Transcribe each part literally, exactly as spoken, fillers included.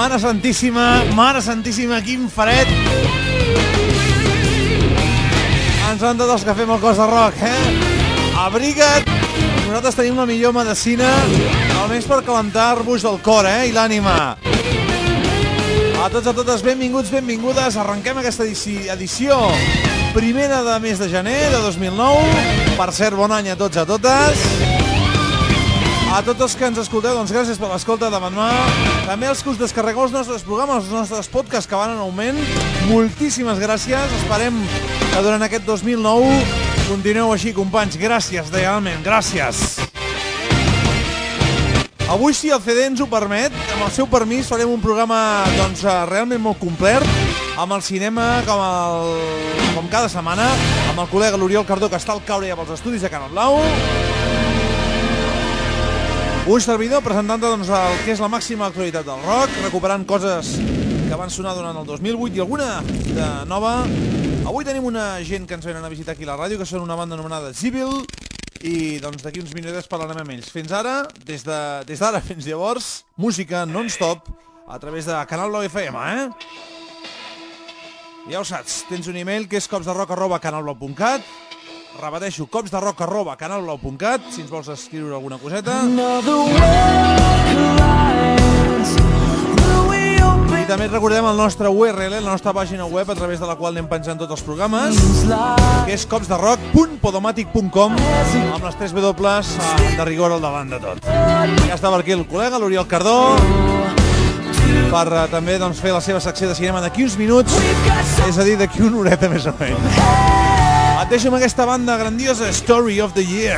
Mare santíssima, mare santíssima, quin fred. Ens han tots els que fem el cos de rock, eh? Abriga't. Nosaltres tenim la millor medicina, almenys per calentar-vos el cor, eh? I l'ànima. A tots i a totes, benvinguts, benvingudes. Arrenquem aquesta edició primera de mes de gener de dos mil nou. Per cert, bon any a tots i a totes. A tots els que ens escolteu, doncs gràcies per l'escolta de mà. També els que us descarregueu els nostres programes, els nostres podcasts que van en augment. Moltíssimes gràcies. Esperem que durant aquest dos mil nou continueu així, companys. Gràcies, realment, gràcies. Avui, si el C D ens ho permet, amb el seu permís farem un programa doncs, realment molt complet, amb el cinema com, el, com cada setmana, amb el col·lega l'Oriol Cardó, que està al caure ja pels estudis de Canal Blau. Un servidor presentant doncs, el que és la màxima actualitat del rock, recuperant coses que van sonar durant el dos mil vuit i alguna de nova. Avui tenim una gent que ens venen a visitar aquí a la ràdio, que són una banda anomenada Zibil, i doncs d'aquí uns minuts parlarem amb ells. Fins ara, des d'ara de, des fins llavors, música non-stop a través de Canal Blau F M, eh? Ja ho saps, tens un e-mail que és copsderock arroba canalblau punt cat. Repeteixo, copsderock arroba canalblau punt cat, si ens vols escriure alguna coseta. I també recordem el nostre U R L, la nostra pàgina web a través de la qual anem penjant tots els programes, que és copsderock punt podomatic punt com, amb les tres dobles de rigor al davant de tot. Ja està per aquí el col·lega, l'Oriol Cardó, per uh, també doncs, fer la seva secció de cinema d'aquí uns minuts, és a dir, d'aquí una horeta més o menys. Et deixo amb aquesta banda grandiosa, Story of the Year.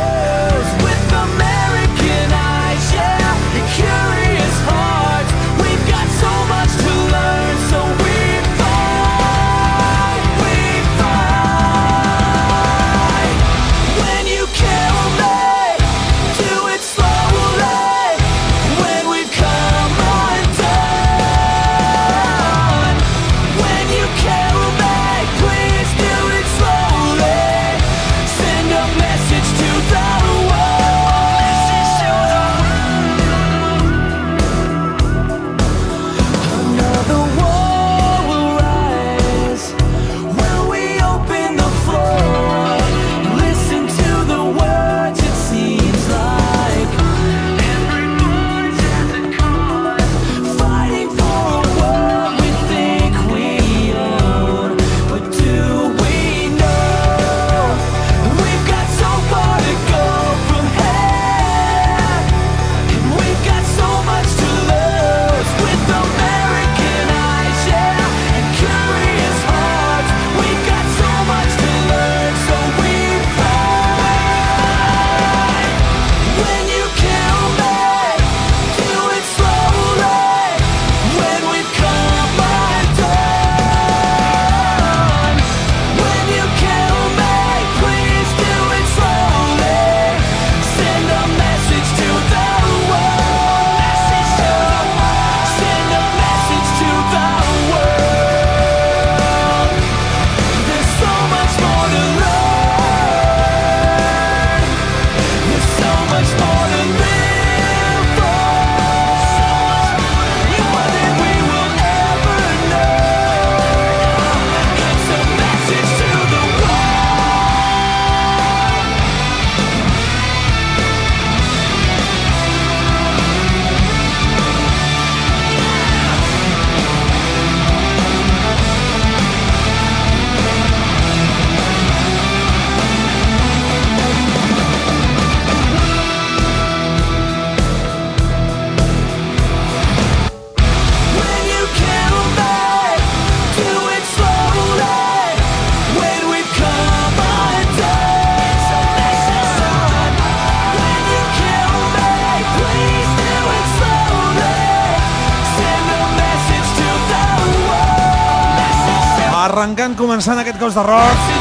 Arrencant, començant aquest cos de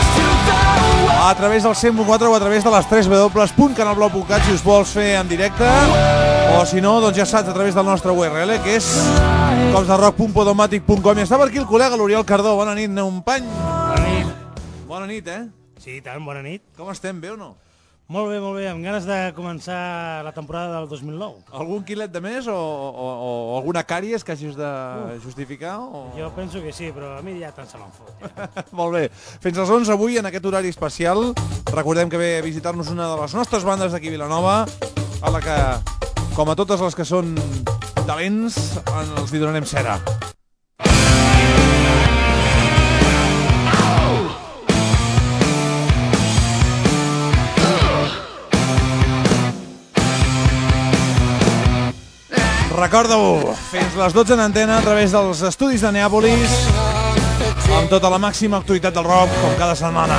rock a través del cent quatre o a través de les tres dobles punt canalblau punt cat si us vols fer en directe, o si no, doncs ja saps, a través del nostre U R L, que és copsderock punt podomatic punt com. I està per aquí el col·lega l'Oriol Cardó. Bona nit, company. Bona nit. Bona nit, eh? Sí, tant, bona nit. Com estem, bé o no? Molt bé, molt bé, amb ganes de començar la temporada del dos mil nou. Algun quilet de més o, o, o alguna càries que hagis de Uf. justificar? O... Jo penso que sí, però a mi ja tant se me'n fot. Ja. Molt bé. Fins als onze avui, en aquest horari especial, recordem que ve a visitar-nos una de les nostres bandes d'aquí a Vilanova, a la que, com a totes les que són talents, els hi donarem cera. Recorda-ho, fins les dotze en antena a través dels estudis de Neàpolis, amb tota la màxima actualitat del rock, com cada setmana.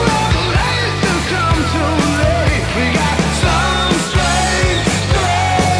Some strange, strange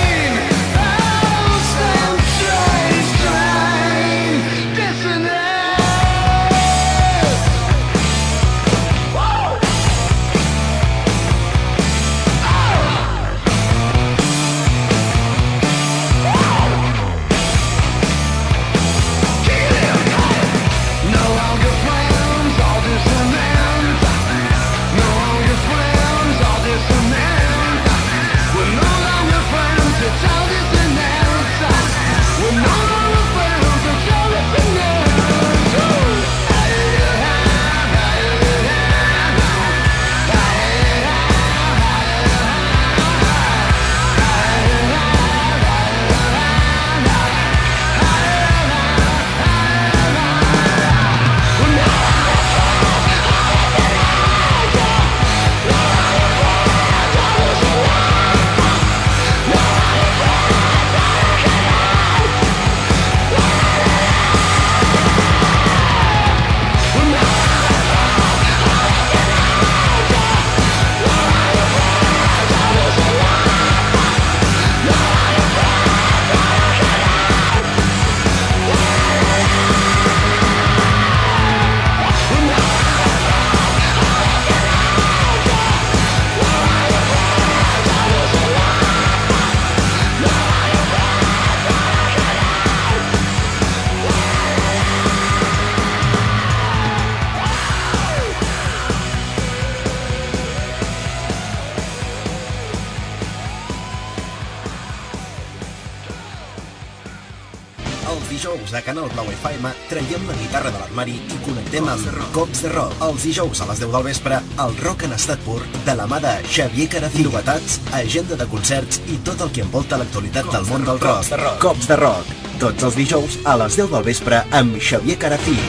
Els dijous a Canal Blau F M traiem la guitarra de l'armari i connectem amb Cops de Rock. Els dijous a les deu del vespre, el rock en estat pur de la mà de Xavier Carací. Novetats, agenda de concerts i tot el que envolta l'actualitat del món del rock. Cops de Rock. Tots els dijous a les deu del vespre amb Xavier Carací.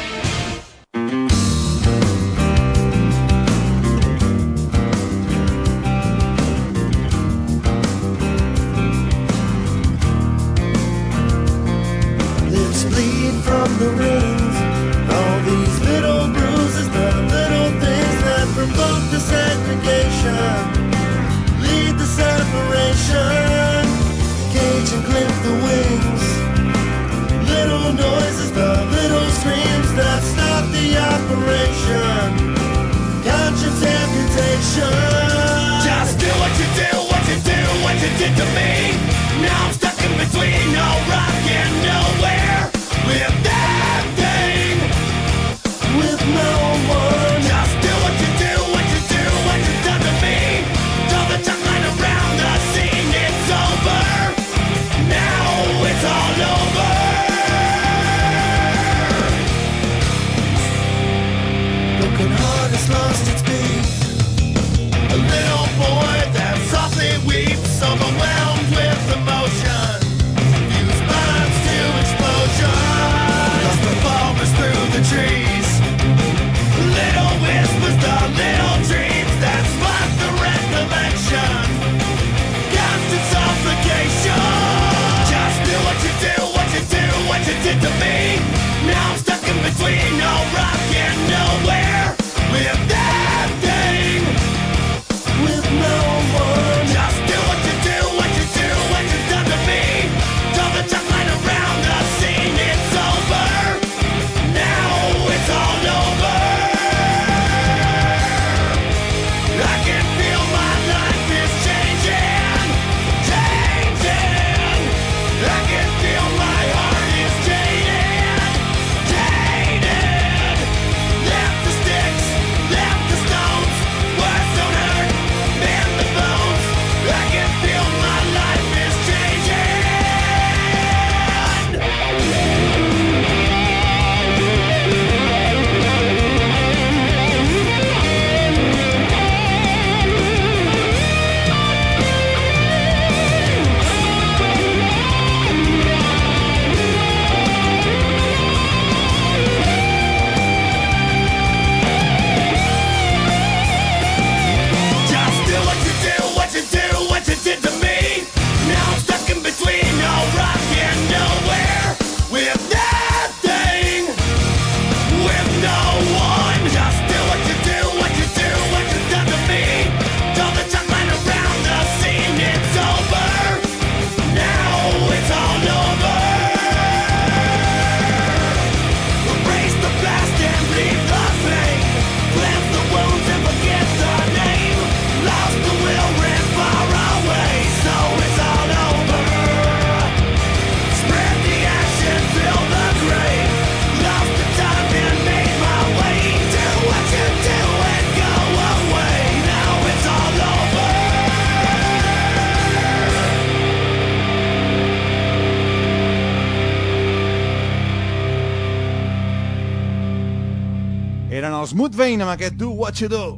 Eren els Mudvayne amb aquest Do What You Do.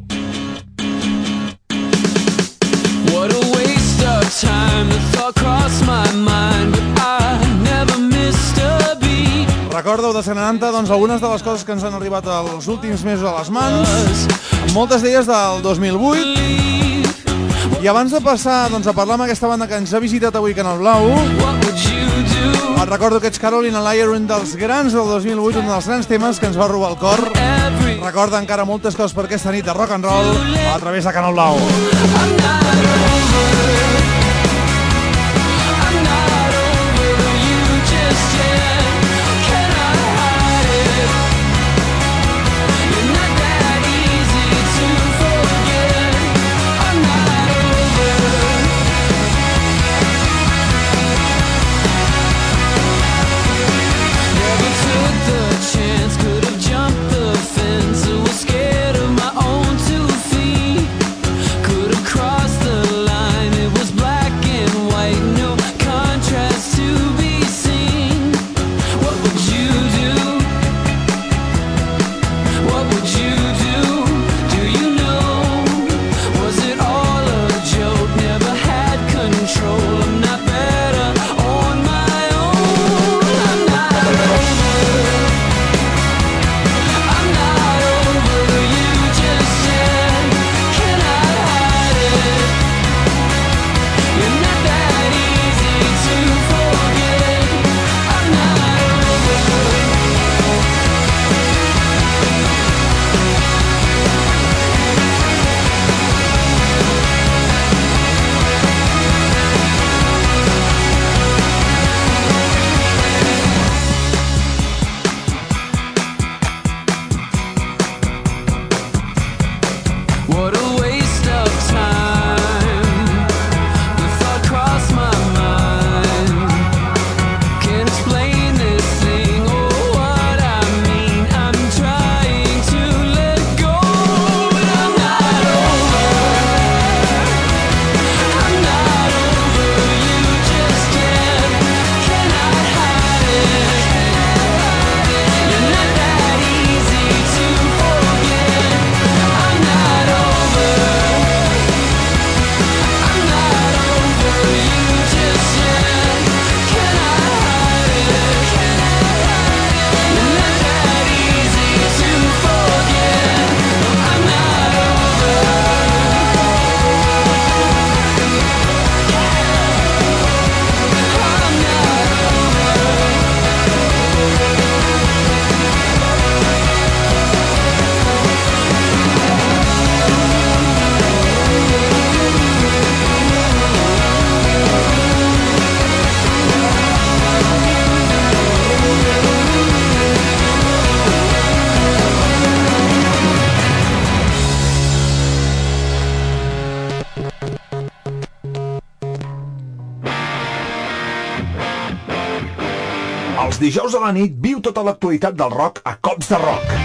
What a waste of time, the thought crossed my mind, but I never missed a beat. Recordeu de setanta, doncs, algunes de les coses que ens han arribat els últims mesos a les mans, moltes d'elles del dos mil vuit. I abans de passar doncs, a parlar amb aquesta banda que ens ha visitat avui Canal Blau, et recordo que ets Caroline Alayer, un dels grans del dos mil vuit, un dels grans temes que ens va robar el cor. Recorda encara moltes coses per aquesta nit de rock and roll a través de Canal Blau. Scared of my own two feet, could have crossed the line. It was Els dijous a la nit viu tota l'actualitat del rock a Cops de Rock.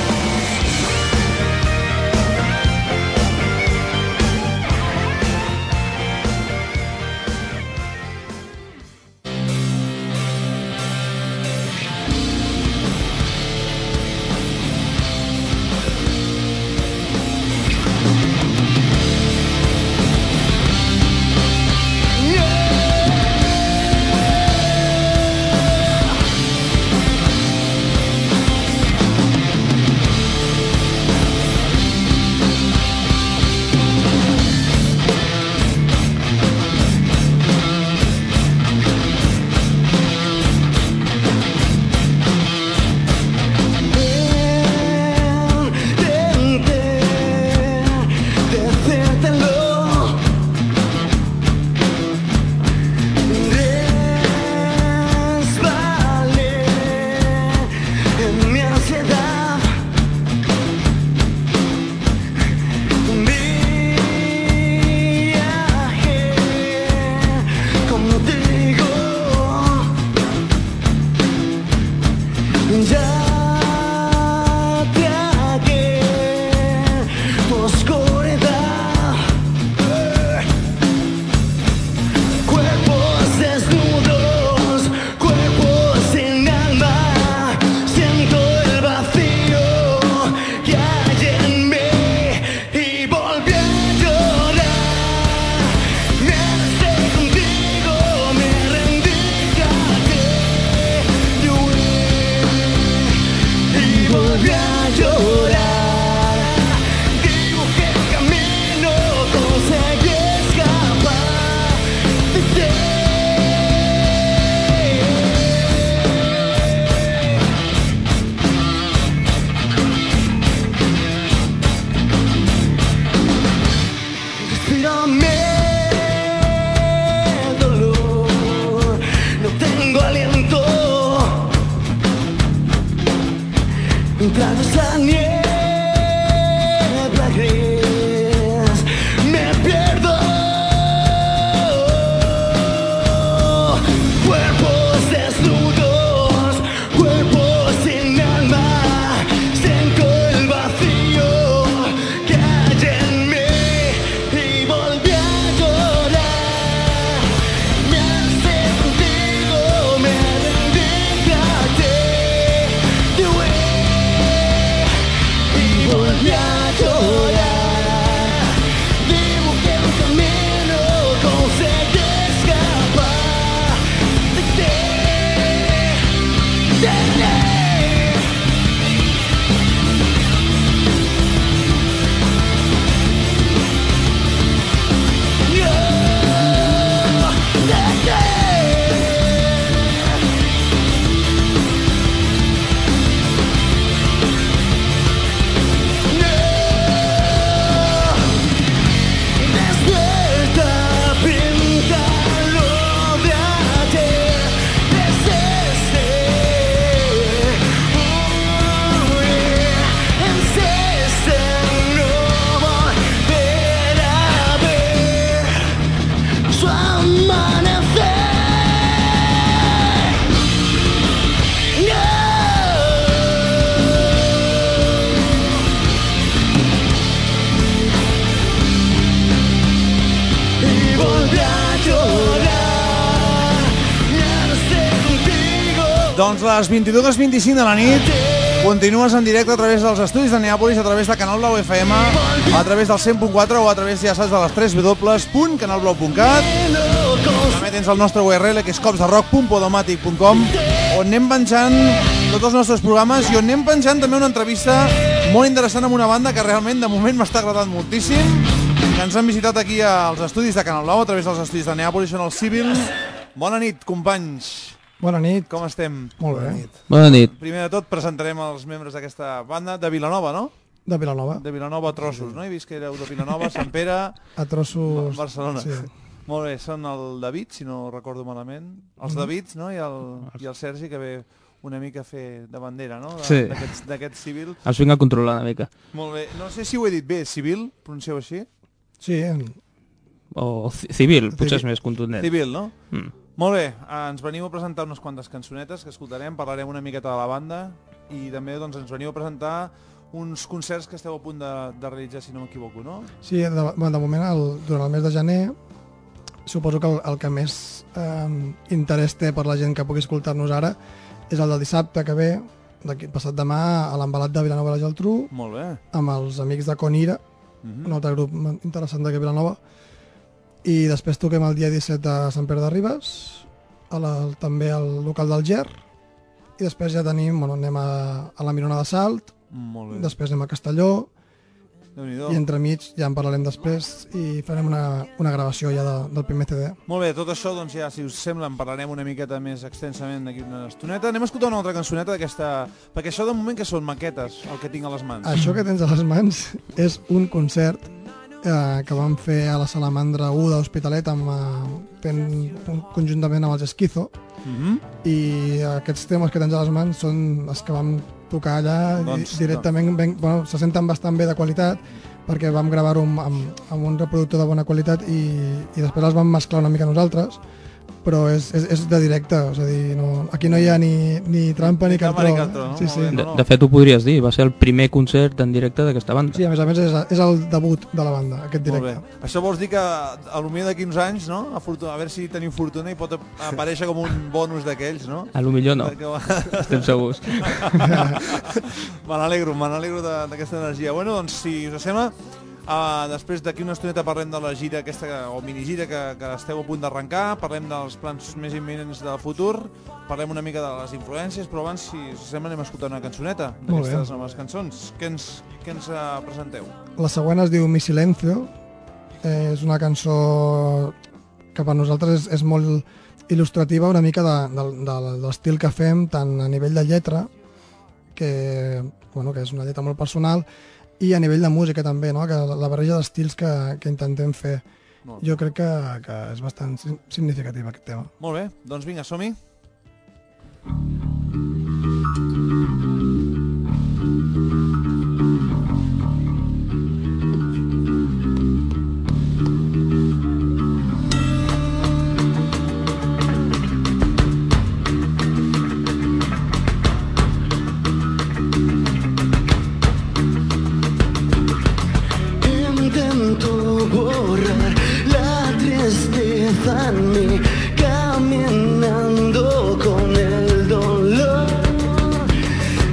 Doncs les vint-i-dues vint-i-cinc de la nit continues en directe a través dels estudis de Neàpolis, a través de Canal Blau F M, a través del cent punt quatre o a través, ja saps, de les tres w punt canal blau punt cat. També tens el nostre U R L, que és cops de rock punt podomatic punt com, on anem penjant tots els nostres programes i on anem penjant també una entrevista molt interessant amb una banda que realment de moment m'està agradant moltíssim, que ens han visitat aquí als estudis de Canal Blau, a través dels estudis de Neàpolis, són el Civil. Bona nit, companys. Bona nit. Com estem? Molt bé. Bona nit. Bona nit. Primer de tot presentarem els membres d'aquesta banda de Vilanova, no? De Vilanova. De Vilanova a trossos, no? He vist que éreu de Vilanova, Sant Pere... A trossos... Barcelona. Sí. Molt bé, són el David, si no recordo malament. Els mm. Davids, no? I el, I el Sergi, que ve una mica a fer de bandera, no? De, sí. D'aquest civil. Els vinc a controlar una mica. Molt bé. No sé si ho he dit bé, civil, pronuncieu així? Sí. O civil, potser és més contundent. Civil, no? Mm. Molt bé, ens veniu a presentar unes quantes cançonetes que escoltarem, parlarem una miqueta de la banda i també doncs, ens veniu a presentar uns concerts que esteu a punt de, de realitzar, si no m'equivoco, no? Sí, de, bueno, de moment, el, durant el mes de gener, suposo que el, el que més eh, interès té per la gent que pugui escoltar-nos ara és el del dissabte que ve, d'aquí passat demà, a l'Embalat de Vilanova i la Geltrú, Molt bé. amb els amics de Conira, Mm-hmm. un altre grup interessant d'aquí a Vilanova, i després toquem el dia disset a Sant Pere de Ribes, a la, també al local del Ger, i després ja tenim, bueno, anem a, a la Mirona de Salt, Molt bé. després anem a Castelló, Déu-n'hi-do. i entremig ja en parlarem després i farem una, una gravació ja de, del primer C D. Molt bé, tot això, doncs ja, si us sembla, en parlarem una miqueta més extensament d'aquí una estoneta. Anem a escoltar una altra cançoneta d'aquesta... Perquè això de moment que són maquetes, el que tinc a les mans. Això que tens a les mans és un concert eh, que vam fer a la Salamandra u de l'Hospitalet amb, eh, fent un, conjuntament amb els Esquizo, Mm-hmm. i aquests temes que tens a les mans són els que vam tocar allà Doncs, i directament, ben, bueno, se senten bastant bé de qualitat perquè vam gravar-ho amb, amb, amb un reproductor de bona qualitat i, i després els vam mesclar una mica nosaltres, però és, és, és de directe, és a dir, no, aquí no hi ha ni, ni trampa ni, Ni trampa cartró. ni cartró, no? Sí, sí. Molt bé. De, de fet, ho podries dir, va ser el primer concert en directe d'aquesta banda. Sí, a més a més és, és el debut de la banda, aquest Molt directe. bé. Això vols dir que a lo millor d'aquí uns anys, no? A, fortuna, a veure si teniu fortuna i pot aparèixer com un bonus d'aquells, no? A lo millor no, Perquè- estem segurs. Me n'alegro, me n'alegro de- d'aquesta energia. Bueno, doncs, si us sembla, uh, després d'aquí una estoneta parlem de la gira aquesta, o minigira que, que esteu a punt d'arrencar, parlem dels plans més imminents del futur, parlem una mica de les influències, però abans, si us sembla, anem a escoltar una cançoneta Molt bé. d'aquestes noves cançons. Què ens, què ens uh, presenteu? La següent es diu Mi Silencio, eh, és una cançó que per nosaltres és, és molt il·lustrativa una mica de, de, de, de l'estil que fem, tant a nivell de lletra, que, bueno, que és una lletra molt personal, i a nivell de música també, no? Que la, la barreja d'estils que, que intentem fer. Molt bé. Jo crec que, que és bastant sin- significatiu aquest tema. Molt bé, doncs vinga, som-hi. Intento borrar la tristeza en mí, caminando con el dolor.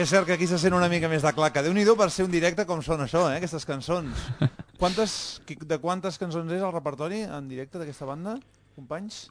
és cert que aquí se sent una mica més de claca. Déu-n'hi-do per ser un directe com són això, eh, aquestes cançons. Quantes, de quantes cançons és el repertori en directe d'aquesta banda, companys?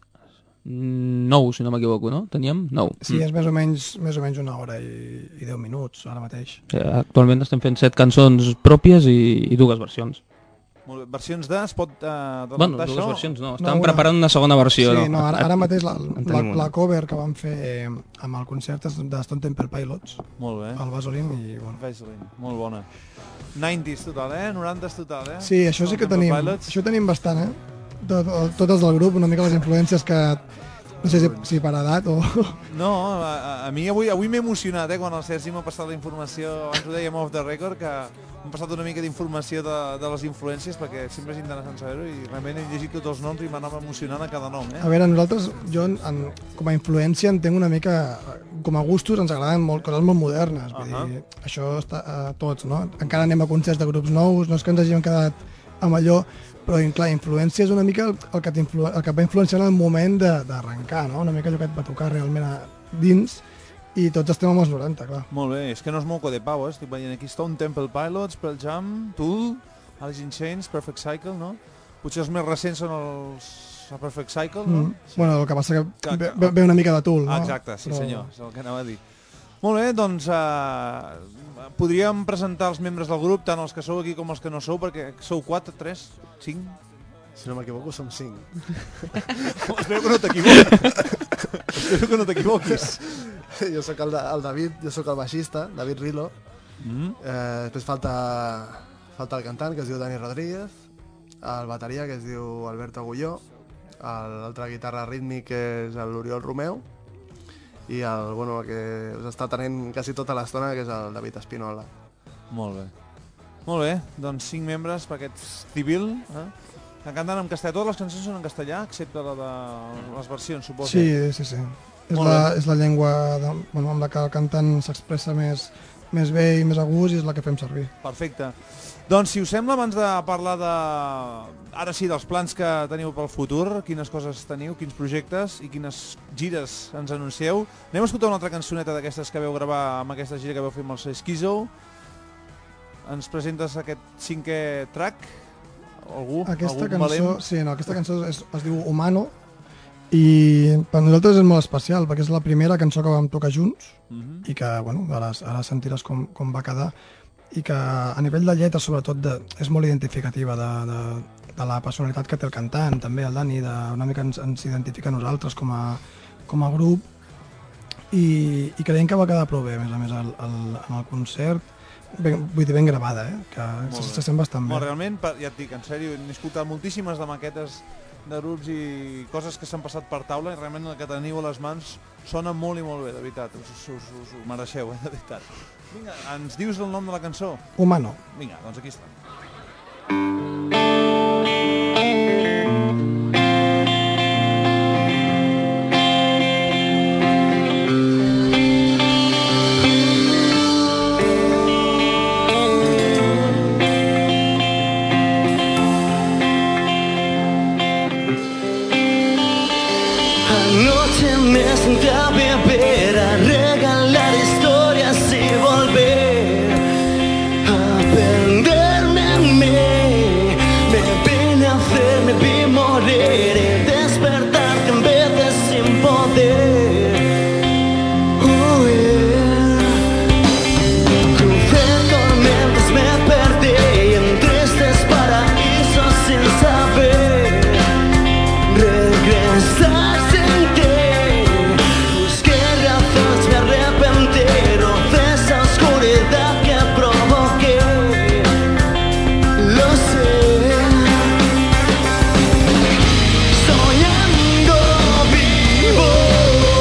Nou, si no m'equivoco, no? Teníem nou. Sí, és més o menys, més o menys una hora i, i deu minuts, ara mateix. Sí, actualment estem fent set cançons pròpies i, i dues versions. Molt bé. Versions de... Es pot uh, bueno, dues això? versions no. Estàvem no, una... preparant una segona versió. Sí, no, no ara, ara mateix la, la, la cover que vam fer eh, amb el concert de Stone Temple Pilots. Molt bé. El Vaseline i... Bueno. Vaseline, molt bona. noranta total, eh? noranta total, eh? Sí, això sí que tenim. Pilots. Això tenim bastant, eh? Tot, totes del grup, una mica les influències que... No sé si, si per edat o... No, a, a mi avui, avui m'he emocionat, eh, quan el Sergi m'ha passat la informació, abans ho dèiem off the record, que m'ha passat una mica d'informació de, de les influències, perquè sempre és interessant saber-ho, i realment he llegit tots els noms i m'anava emocionant a cada nom. Eh? A veure, nosaltres, jo, en, com a influència, entenc una mica, com a gustos, ens agraden molt coses molt modernes, vull uh -huh. dir, això està a tots, no? Encara anem a concerts de grups nous, no és que ens hàgim quedat amb allò, però clar, influència és una mica el, el, que, el que va influenciar en el moment d'arrencar, no? Una mica allò que et va tocar realment a dins, i tots estem amb els noranta, clar. Molt bé, és que no és moco de pau, eh? Estic veient aquí Stone Temple Pilots, Pearl Jam, Tool, Alice in Chains, Perfect Cycle, no? Potser els més recents són els a Perfect Cycle, no? Mm. Sí. Bueno, el que passa que, que ve, ve una mica de Tool, no? Ah, exacte, sí però... senyor, és el que anava a dir. Molt bé, doncs uh, podríem presentar els membres del grup, tant els que sou aquí com els que no sou, perquè sou quatre, tres, cinc? Si no m'equivoco, som cinc. Espero que no t'equivoquis. Espero que no t'equivoquis. Jo sóc el, el David, jo sóc el baixista, David Rilo. Mm. Eh, després falta, falta el cantant, que es diu Dani Rodríguez, el bateria, que es diu Alberto Agulló, l'altra guitarra rítmic, que és l'Oriol Romeu, i el, bueno, el que us està tenint quasi tota l'estona, que és el David Espinola. Molt bé. Molt bé, doncs cinc membres per aquest civil, eh? Que canten en castellà. Totes les cançons són en castellà, excepte la de les versions, suposo. Sí, sí, sí. És la, és la llengua de, bueno, amb la que el cantant s'expressa més, més bé i més a gust, i és la que fem servir. Perfecte. Doncs, si us sembla, abans de parlar de... Ara sí, dels plans que teniu pel futur, quines coses teniu, quins projectes i quines gires ens anuncieu, anem a escoltar una altra cançoneta d'aquestes que veu gravar amb aquesta gira que veu fer amb el Schizo. Ens presentes aquest cinquè track? Algú? Aquesta Algú cançó, valent? sí, no, aquesta cançó es, es diu Humano, i per nosaltres és molt especial, perquè és la primera cançó que vam tocar junts, uh-huh. i que, bueno, ara, ara sentiràs com, com va quedar, i que a nivell de lletra, sobretot, de, és molt identificativa de, de, de la personalitat que té el cantant, també el Dani, de, una mica ens, ens identifica a nosaltres com a, com a grup, i, i creiem que va quedar prou bé, a més a més, el, el, en el concert, ben, vull dir, ben gravada, eh? Que se, se sent bastant bé. Molt, realment, ja et dic, en sèrio, he escoltat moltíssimes de maquetes de grups i coses que s'han passat per taula, i realment el que teniu a les mans sona molt i molt bé, de veritat, us, us, us, us ho mereixeu, eh? De veritat. Vinga, ens dius el nom de la cançó? Humano. Vinga, doncs aquí està. Anoche me senté a beber, a regalar historias y volver a perderme a mí. Me vine a hacer, me vi morir y despertar en vez de sin poder huir. Crucé tormentas, me perdí en tristes paraísos sin saber regresar. Soñando vivo.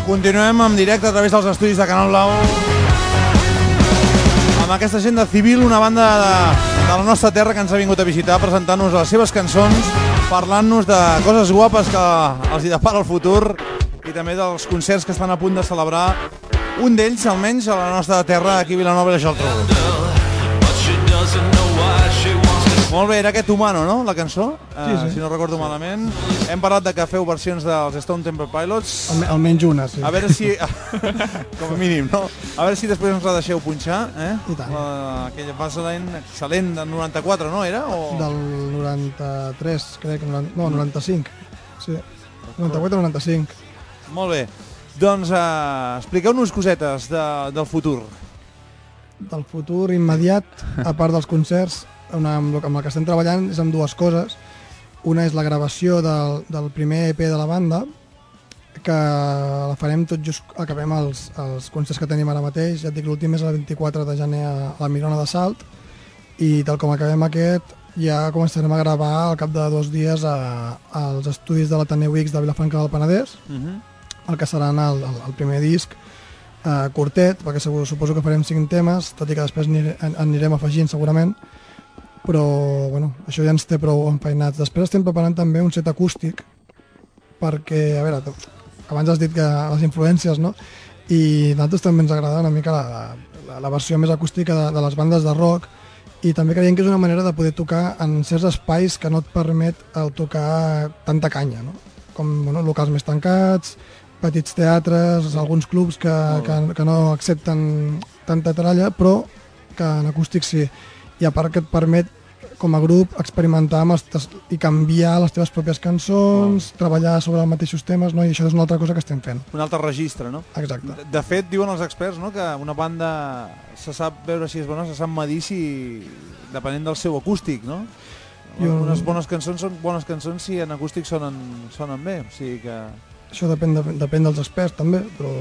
continuem en directe a través dels estudis de Canal Blau amb aquesta gent de Civil, una banda de, de la nostra terra que ens ha vingut a visitar presentant-nos les seves cançons, parlant-nos de coses guapes que els hi depara el futur i també dels concerts que estan a punt de celebrar, un d'ells almenys a la nostra terra, aquí a Vilanova i la Geltrú. Molt bé, era aquest Humano, no?, la cançó, Sí, sí. uh, si no recordo malament. Hem parlat de que feu versions dels Stone Temple Pilots. Alme almenys una, sí. A veure si, com a mínim, no? A veure si després ens la deixeu punxar, eh? I tant. La, aquella Vaseline excel·lent del noranta-quatre, no, era? O... Del noranta-tres, crec, noranta, no, noranta-cinc. Sí, noranta-quatre noranta-cinc. Molt bé. Doncs uh, expliqueu-nos cosetes de, del futur. Del futur immediat, a part dels concerts, una, amb, el, amb el que estem treballant és amb dues coses. Una és la gravació del, del primer E P de la banda, que la farem tot just acabem els, els concerts que tenim ara mateix. Ja et dic, l'últim és el vint-i-quatre de gener a la Mirona de Salt, i tal com acabem aquest ja començarem a gravar al cap de dos dies a, als estudis de l'Ateneu X de Vilafranca del Penedès, Uh-huh. el que serà el, el, el primer disc eh, curtet, perquè segur, suposo que farem cinc temes, tot i que després anirem, anirem afegint segurament, però bueno, això ja ens té prou enfeinats. Després estem preparant també un set acústic, perquè, a veure, abans has dit que les influències, no? I a nosaltres també ens agrada una mica la, la, la versió més acústica de, de les bandes de rock, i també creiem que és una manera de poder tocar en certs espais que no et permet el tocar tanta canya, no? Com bueno, locals més tancats, petits teatres, alguns clubs que, que, que no accepten tanta tralla, però que en acústic sí. I a part que et permet, com a grup, experimentar amb els, i canviar les teves pròpies cançons, oh. treballar sobre els mateixos temes, no? I això és una altra cosa que estem fent. Un altre registre, no? Exacte. De, de fet, diuen els experts, no?, que una banda se sap veure si és bona, se sap medir si... depenent del seu acústic, no? Jo... Unes bones cançons són bones cançons si en acústic sonen, sonen bé, o sigui que... Això depèn, de, depèn dels experts, també, però...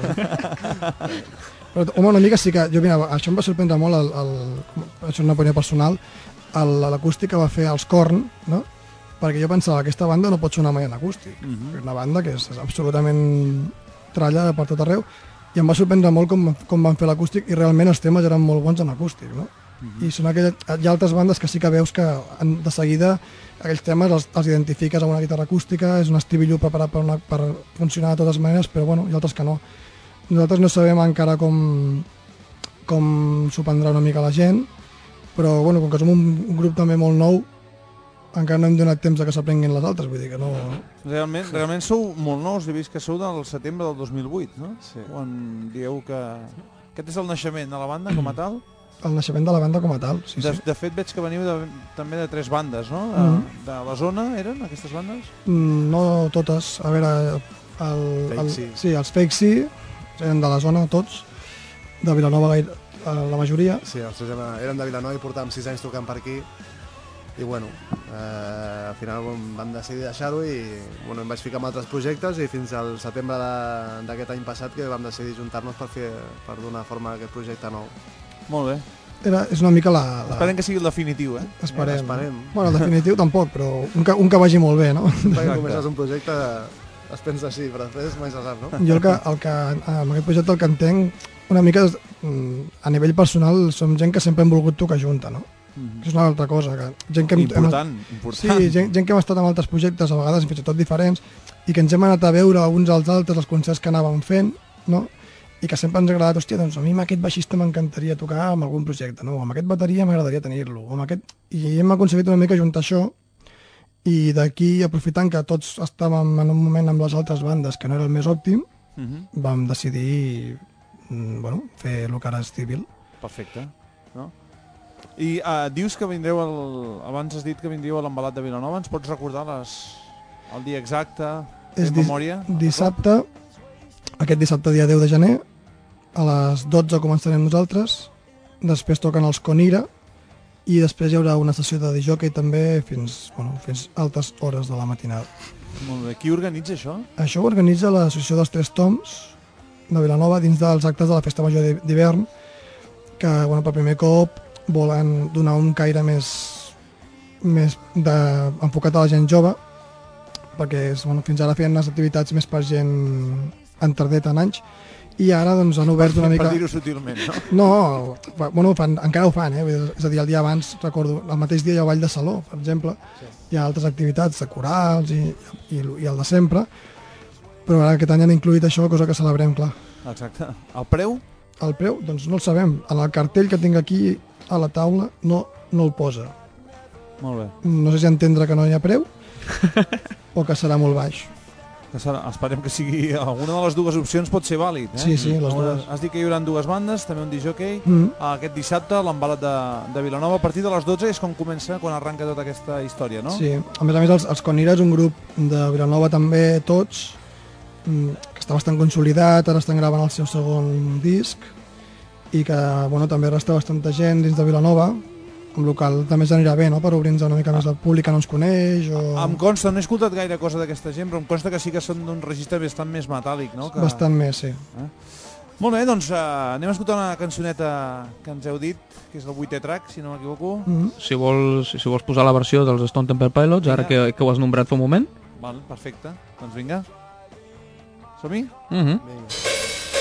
però home, una mica sí que... Jo, mira, això em va sorprendre molt, el, el, això és una opinió personal, l'acústic que va fer els Korn, no? Perquè jo pensava que aquesta banda no pot sonar mai en acústic. Uh-huh. És una banda que és, és absolutament tralla per tot arreu, i em va sorprendre molt com, com van fer l'acústic, i realment els temes eren molt bons en acústic, no? Uh-huh. I són aquelles, hi ha altres bandes que sí que veus que de seguida aquells temes els, els identifiques amb una guitarra acústica, és un estribillo preparat per, una, per funcionar de totes maneres, però bueno, hi ha altres que no. Nosaltres no sabem encara com, com s'ho prendrà una mica la gent, però bueno, com que som un, un grup també molt nou, encara no hem donat temps que s'aprenguin les altres, vull dir que no... Realment, realment sou molt nous, he vist que sou del setembre del dos mil vuit, no? Sí. Quan dieu que... Aquest és el naixement de la banda com a tal? El naixement de la banda com a tal, sí, de, sí. De fet, veig que veniu de, també de tres bandes, no? De, Mm-hmm. de la zona, eren aquestes bandes? Mm, no totes, a veure... El, el, sí, els Fake Sí, eren de la zona tots, de Vilanova gaire, la majoria. Sí, els tres eren de Vilanova i portàvem sis anys tocant per aquí, i bueno, eh, al final vam decidir deixar-ho i bueno, em vaig ficar en altres projectes i fins al setembre d'aquest any passat que vam decidir juntar-nos per, fer, per donar forma a aquest projecte nou. Molt bé. Era, és una mica la... la... Esperem que sigui el definitiu, eh? Esperem. Eh, esperem. Bueno, el definitiu tampoc, però un que, un que vagi molt bé, no? Perquè comences un projecte, es pensa així, però després mai se sap, no? Jo el que, el que, amb aquest projecte el que entenc una mica és, a nivell personal, som gent que sempre hem volgut tocar junta, no? Mm-hmm. És una altra cosa. Que gent que hem, important, hem, important. Sí, gent, gent que hem estat en altres projectes, a vegades fins i tot diferents, i que ens hem anat a veure uns als altres els concerts que anàvem fent, no? I que sempre ens ha agradat, hòstia, doncs a mi amb aquest baixista m'encantaria tocar amb algun projecte, no? Amb aquest bateria m'agradaria tenir-lo, amb aquest... I hem aconseguit una mica juntar això, i d'aquí, aprofitant que tots estàvem en un moment amb les altres bandes que no era el més òptim, uh-huh. vam decidir bueno, fer el que ara és Civil. Perfecte. No? I uh, dius que vindreu, el... abans has dit que vindríeu a l'Embalat de Vilanova, ens pots recordar les... el dia exacte, és de memòria? Dissabte, aquest dissabte dia deu de gener, a les dotze començarem nosaltres, després toquen els Conira, i després hi haurà una sessió de disjockey també fins, bueno, fins altes hores de la matinada. Molt bé. Qui organitza això? Això ho organitza l'Associació dels Tres Toms de Vilanova dins dels actes de la Festa Major d'hivern, que bueno, per primer cop volen donar un caire més, més de, enfocat a la gent jove, perquè és, bueno, fins ara feien les activitats més per gent han tardat en anys, i ara doncs, han obert una mica... Per dir-ho sutilment, no? No, bueno, fan, encara ho fan, eh? És a dir, el dia abans, recordo, el mateix dia hi ha Ball de Saló, per exemple, sí. Hi ha altres activitats de corals i, i, i el de sempre, però ara aquest any han incluït això, cosa que celebrem, clar. Exacte. El preu? El preu? Doncs no el sabem. En el cartell que tinc aquí a la taula no, no el posa. Molt bé. No sé si entendre que no hi ha preu o que serà molt baix. Que serà, esperem que sigui alguna de les dues opcions pot ser vàlid, eh? Sí, sí, les dues. Has dit que hi haurà dues bandes, també un disjockey. Mm. Aquest dissabte, l'embalat de, de Vilanova, a partir de les dotze és com comença, quan arranca tota aquesta història, no? Sí, a més a més els, els Conira és un grup de Vilanova també, tots, que està bastant consolidat, ara estan gravant el seu segon disc, i que, bueno, també resta bastanta gent dins de Vilanova, amb el qual també s'anirà bé, no?, per obrir-nos una mica més al públic que no ens coneix. O... Em consta, no he escoltat gaire cosa d'aquesta gent, però em consta que sí que són d'un registre bastant més metàl·lic, no? Que... Bastant més, sí. Eh? Molt bé, doncs uh, anem a escoltar una cançoneta que ens heu dit, que és el vuitè track, si no m'equivoco. Mm-hmm. Si vols, si vols posar la versió dels Stone Temple Pilots, vinga. Ara que, que ho has nombrat fa un moment. Val, perfecte. Doncs vinga. Som-hi? Mm-hmm. Vinga.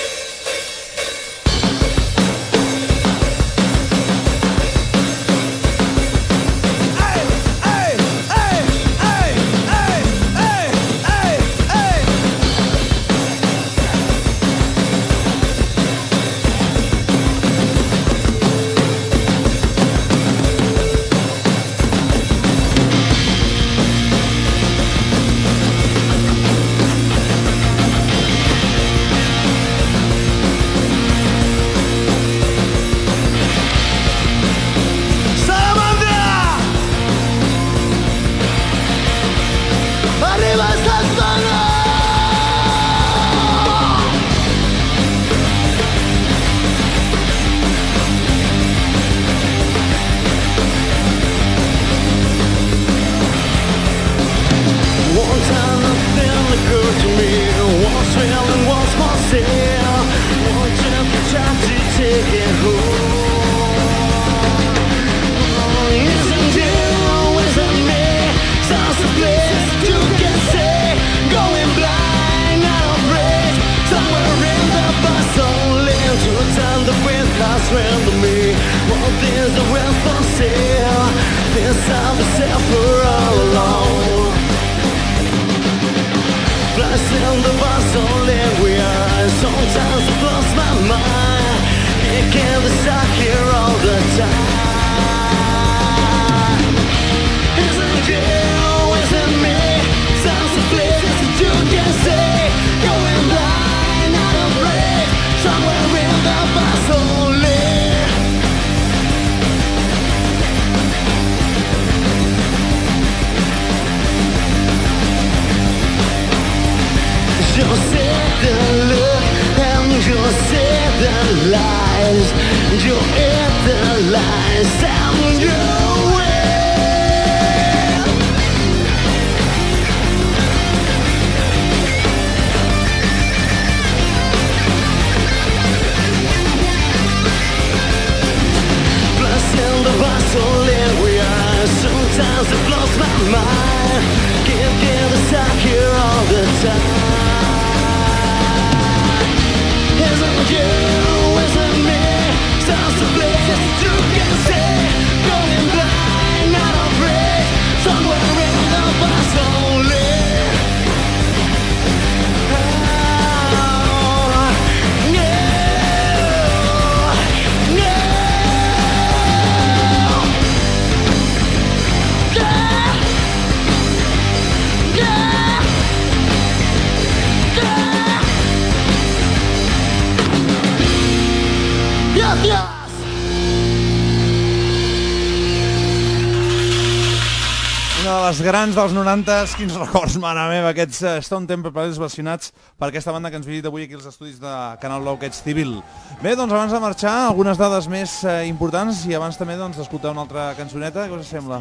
Les grans dels noranta, quins records, mare meva, aquests uh, Stone Temple Pilots versionats per aquesta banda que ens visita avui aquí als estudis de Canal nou, aquests Civil. Bé, doncs abans de marxar, algunes dades més uh, importants i abans també doncs, d'escoltar una altra cançoneta, què us sembla?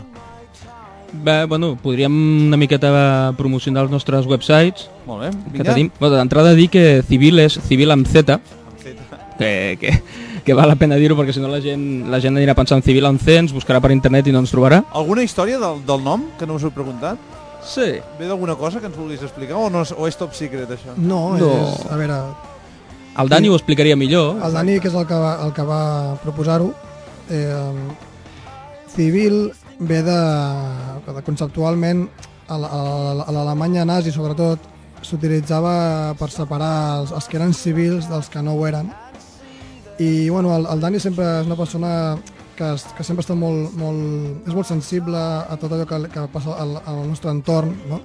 Bé, bueno, podríem una miqueta promocionar els nostres websites. Molt bé, vinga. Bueno, d'entrada dir que Civil és Civil amb Z, amb Z. Que, que, que val la pena dir-ho perquè si no la gent, la gent anirà pensant Civil amb C, ens buscarà per internet i no ens trobarà. Alguna història del, del nom que no us heu preguntat? Sí. Ve d'alguna cosa que ens vulguis explicar o, no, o és top secret, això? No, No. és... A veure... El Dani ho explicaria millor. El Dani, que és el que va, el que va proposar-ho, eh, civil ve de, de conceptualment a la- a la- a l'Alemanya nazi, sobretot, s'utilitzava per separar els, els que eren civils dels que no ho eren. I bueno, el, el Dani sempre és una persona que, es- que sempre està molt, molt, és molt sensible a tot allò que, que passa al, al nostre entorn, no?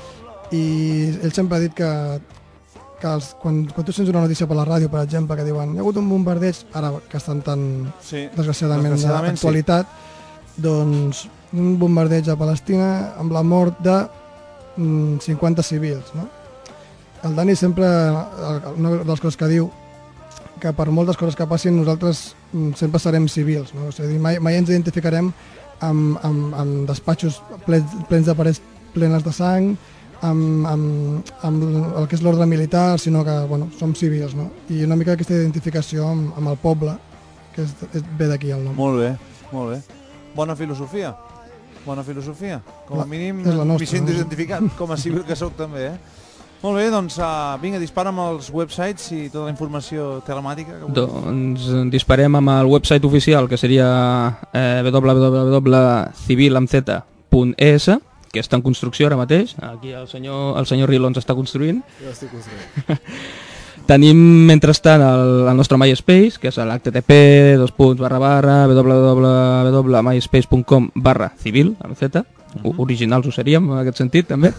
I ell sempre ha dit que, que els, quan, quan tu sents una notícia per la ràdio, per exemple, que diuen hi ha hagut un bombardeig, ara que estan tan Sí, desgraciadament, desgraciadament, d'actualitat, doncs un bombardeig a Palestina amb la mort de mm, cinquanta civils, no? El Dani sempre, el- una de les coses que diu, que per moltes coses que passin nosaltres mm, sempre serem civils, no? O sigui, mai, mai ens identificarem amb, amb, amb despatxos plens, plens de parets plenes de sang, amb, amb, amb el que és l'ordre militar, sinó que bueno, som civils, no? I una mica aquesta identificació amb, amb el poble, que és, és, ve d'aquí el nom. Molt bé, molt bé. Bona filosofia. Bona filosofia. Com a La- mínim és la nostra, m'hi sento no? identificat, com a civil que sóc també, eh? Molt bé, doncs uh, vinga, dispara amb els websites i tota la informació telemàtica que vulguis. Doncs disparem amb el website oficial, que seria eh, w w w punt civil amb z punt e s, que està en construcció ara mateix. Aquí el senyor, el senyor Rilo ens està construint. Jo estic construint. Tenim, mentrestant, el, el nostre MySpace, que és l'http dos punts barra barra www punt myspace punt com barra civil, amb Z. O- Originals ho seríem, en aquest sentit, també.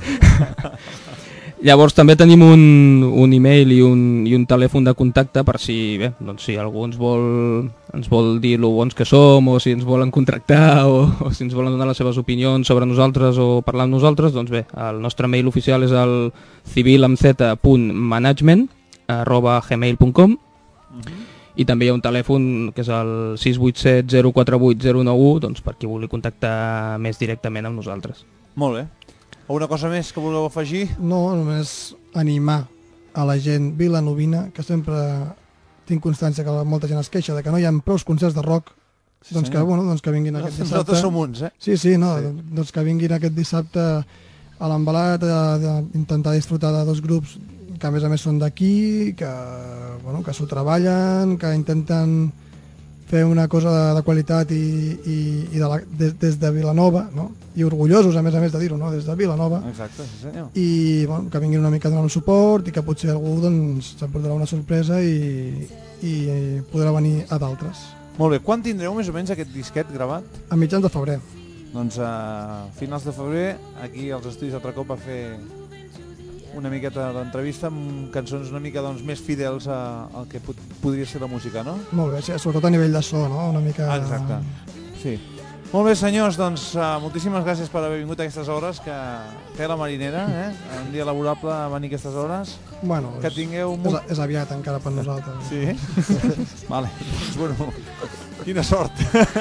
Llavors també tenim un, un e-mail i un, i un telèfon de contacte per si, bé, doncs si algú ens vol, ens vol dir lo bons que som, o si ens volen contractar, o, o si ens volen donar les seves opinions sobre nosaltres o parlar amb nosaltres, doncs bé, el nostre mail oficial és el civil amb z punt management arroba gmail punt com i també hi ha un telèfon que és el sis vuit set zero quatre vuit zero nou u, doncs per qui vulgui contactar més directament amb nosaltres. Molt bé. Alguna cosa més que vulgueu afegir? No, només animar a la gent vilanovina, que sempre tinc constància que molta gent es queixa de que no hi ha prou concerts de rock, Sí, doncs, que, senyor. bueno, doncs que vinguin aquest dissabte. Nosaltres som uns, eh? Sí, sí, no, Sí. doncs que vinguin aquest dissabte a l'embalat, d'intentar disfrutar de dos grups que a més a més són d'aquí, que, bueno, que s'ho treballen, que intenten fer una cosa de, de qualitat i, i, i de la, des, des de Vilanova, no? I orgullosos a més a més de dir-ho, no? Des de Vilanova. Exacte, sí senyor. I bueno, que vinguin una mica a donar un suport i que potser algú doncs, s'emportarà una sorpresa i, i podrà venir a d'altres. Molt bé, quan tindreu més o menys aquest disquet gravat? A mitjans de febrer. Doncs a finals de febrer, aquí als estudis altre cop a fer una miqueta d'entrevista amb cançons una mica doncs, més fidels a, al que pot, podria ser la música, no? Molt bé, sí, sobretot a nivell de so, no? Una mica... Ah, exacte, sí. Molt bé, senyors, doncs uh, moltíssimes gràcies per haver vingut a aquestes hores, que té la marinera, eh? Un dia laborable a venir a aquestes hores. Bueno, Que és, tingueu... és, Molt... és aviat encara per nosaltres. Sí? Vale, doncs bueno, quina sort.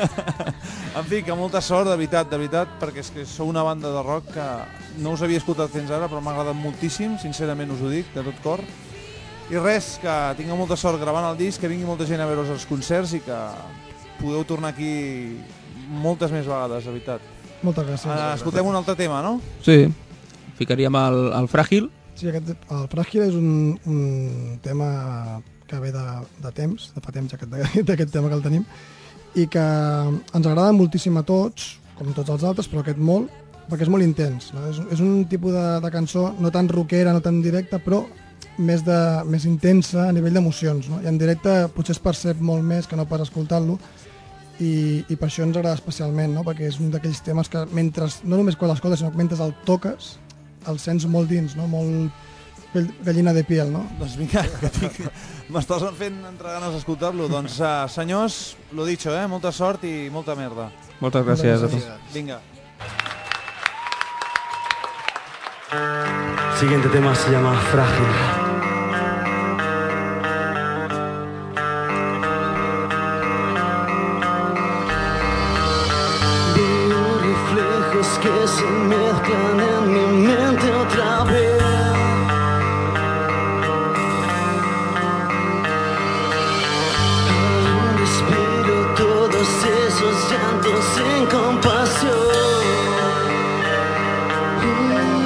En fi, que molta sort, de veritat, de veritat, perquè és que sou una banda de rock que no us havia escoltat fins ara, però m'ha agradat moltíssim, sincerament us ho dic, de tot cor. I res, que tingueu molta sort gravant el disc, que vingui molta gent a veure's els concerts i que podeu tornar aquí moltes més vegades, de veritat. Moltes gràcies. Uh, escoltem un altre tema, no? Sí, ficaríem el, el Fràgil. Sí, aquest, el Fràgil és un, un tema que ve de, de temps, de fa temps aquest, d'aquest tema que el tenim, i que ens agrada moltíssim a tots, com tots els altres, però aquest molt, perquè és molt intens. No? És, és un tipus de, de cançó no tan rockera, no tan directa, però més, de, més intensa a nivell d'emocions. No? I en directe potser es percep molt més que no pas escoltant-lo, i, i per això ens agrada especialment, no? Perquè és un d'aquells temes que mentre, no només quan l'escoltes, sinó que mentre el toques, el sents molt dins, no? Molt gallina de piel, no? Doncs vinga, que tinc... m'estàs fent entrar ganes d'escoltar-lo. Doncs uh, senyors, lo dicho, eh? Molta sort i molta merda. Moltes gràcies a tu. Vinga. El siguiente tema se llama Frágil. Veo reflejos que se mezclan en mi mente otra vez. Aún respiro todos esos llantos sin compasión.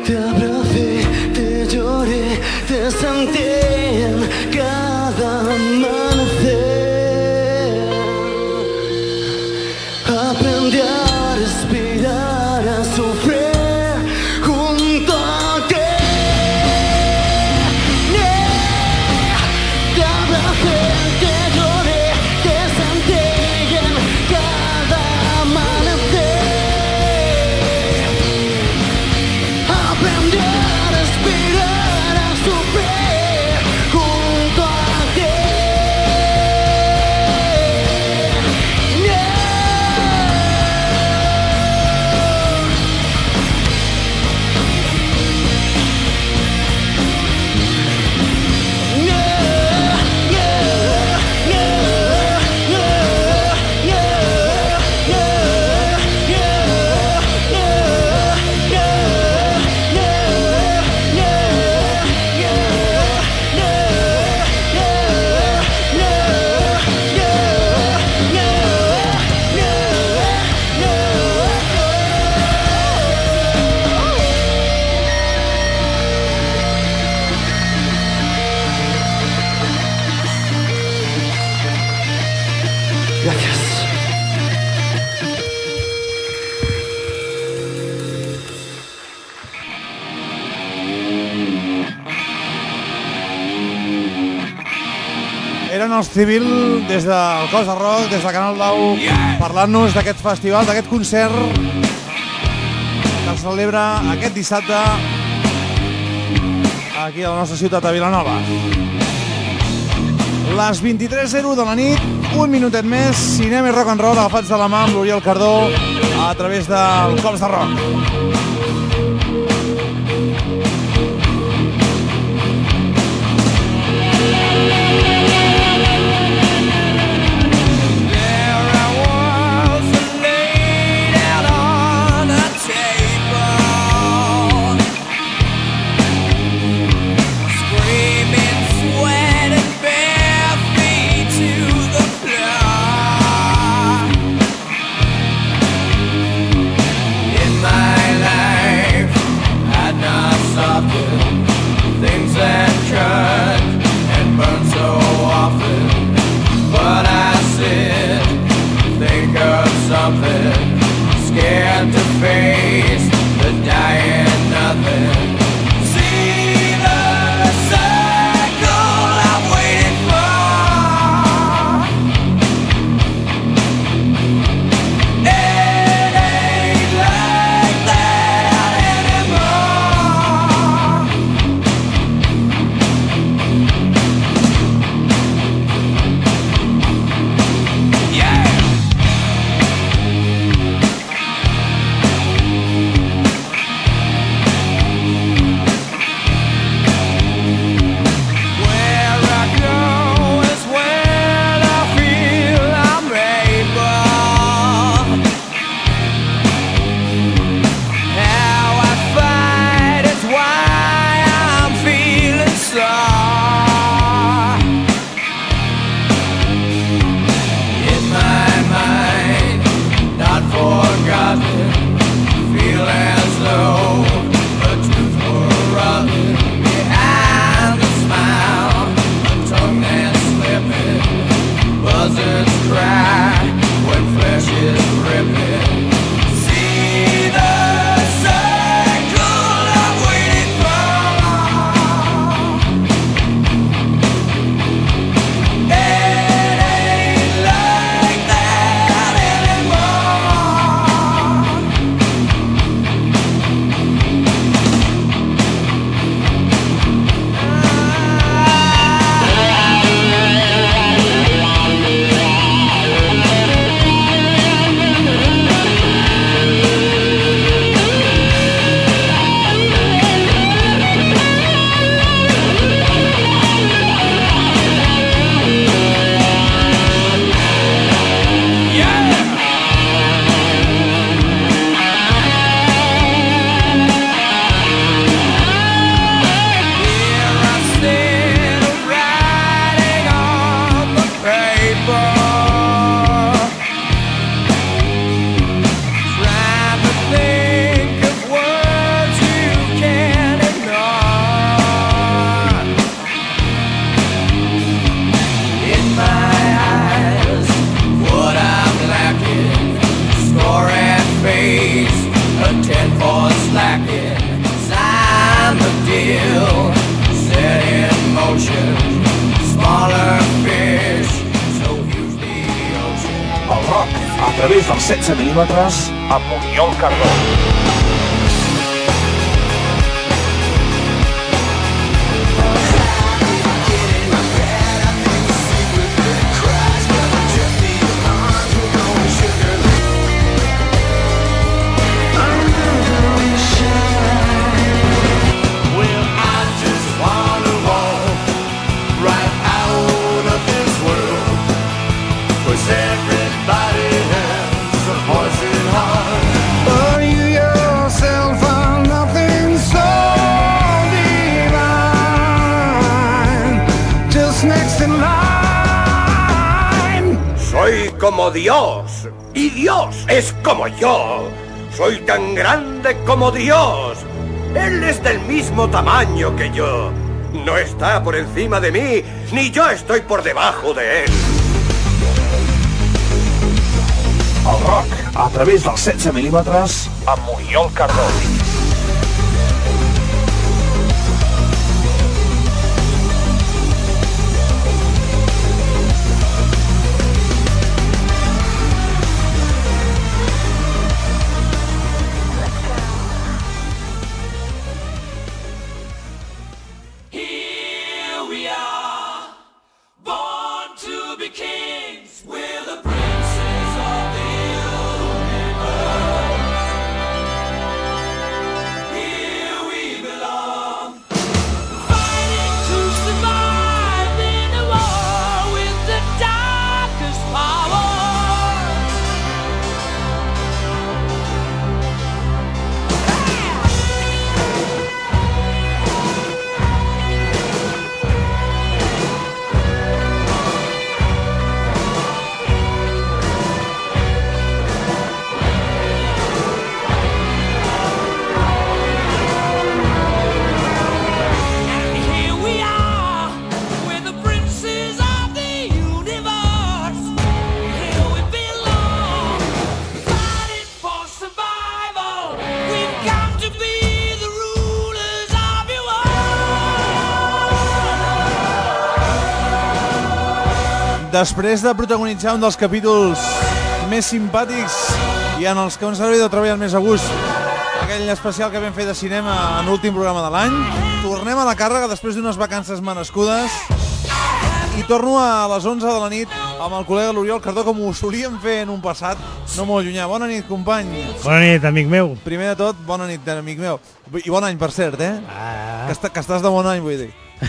Te abracé, te lloré, te sentí en cada amanecer. Aprendí a respirar, a sufrir junto a ti. Te abracé, te lloré, te sentí en cada amanecer. Aprendí a respirar, a sufrir junto a ti. Gracias. Eren els Civil des del Cos de Rock, des de Canal Blau, parlant-nos d'aquest festival, d'aquest concert que es celebra aquest dissabte aquí a la nostra ciutat de Vilanova. Les vint-i-tres zero de la nit, un minutet més, cinema i rock and roll agafats de la mà amb l'Oriol Cardó a través del Cops de Rock. través dels setze mil·límetres amb Oriol Cardó. Soy como Dios, y Dios es como yo. Soy tan grande como Dios. Él es del mismo tamaño que yo. No está por encima de mí, ni yo estoy por debajo de él. El rock, a través dels setze mil·límetres amb Oriol Cardó. Després de protagonitzar un dels capítols més simpàtics i en els que un servidor treballa més a gust, aquell especial que vam fer de cinema en l'últim programa de l'any, tornem a la càrrega després d'unes vacances merescudes i torno a les onze de la nit amb el col·lega l'Oriol Cardó, com ho solíem fer en un passat no molt llunyà. Bona nit, company. Bona nit, amic meu. Primer de tot, bona nit, amic meu. I bon any, per cert, eh? Ah. Que, est que estàs de bon any, vull dir.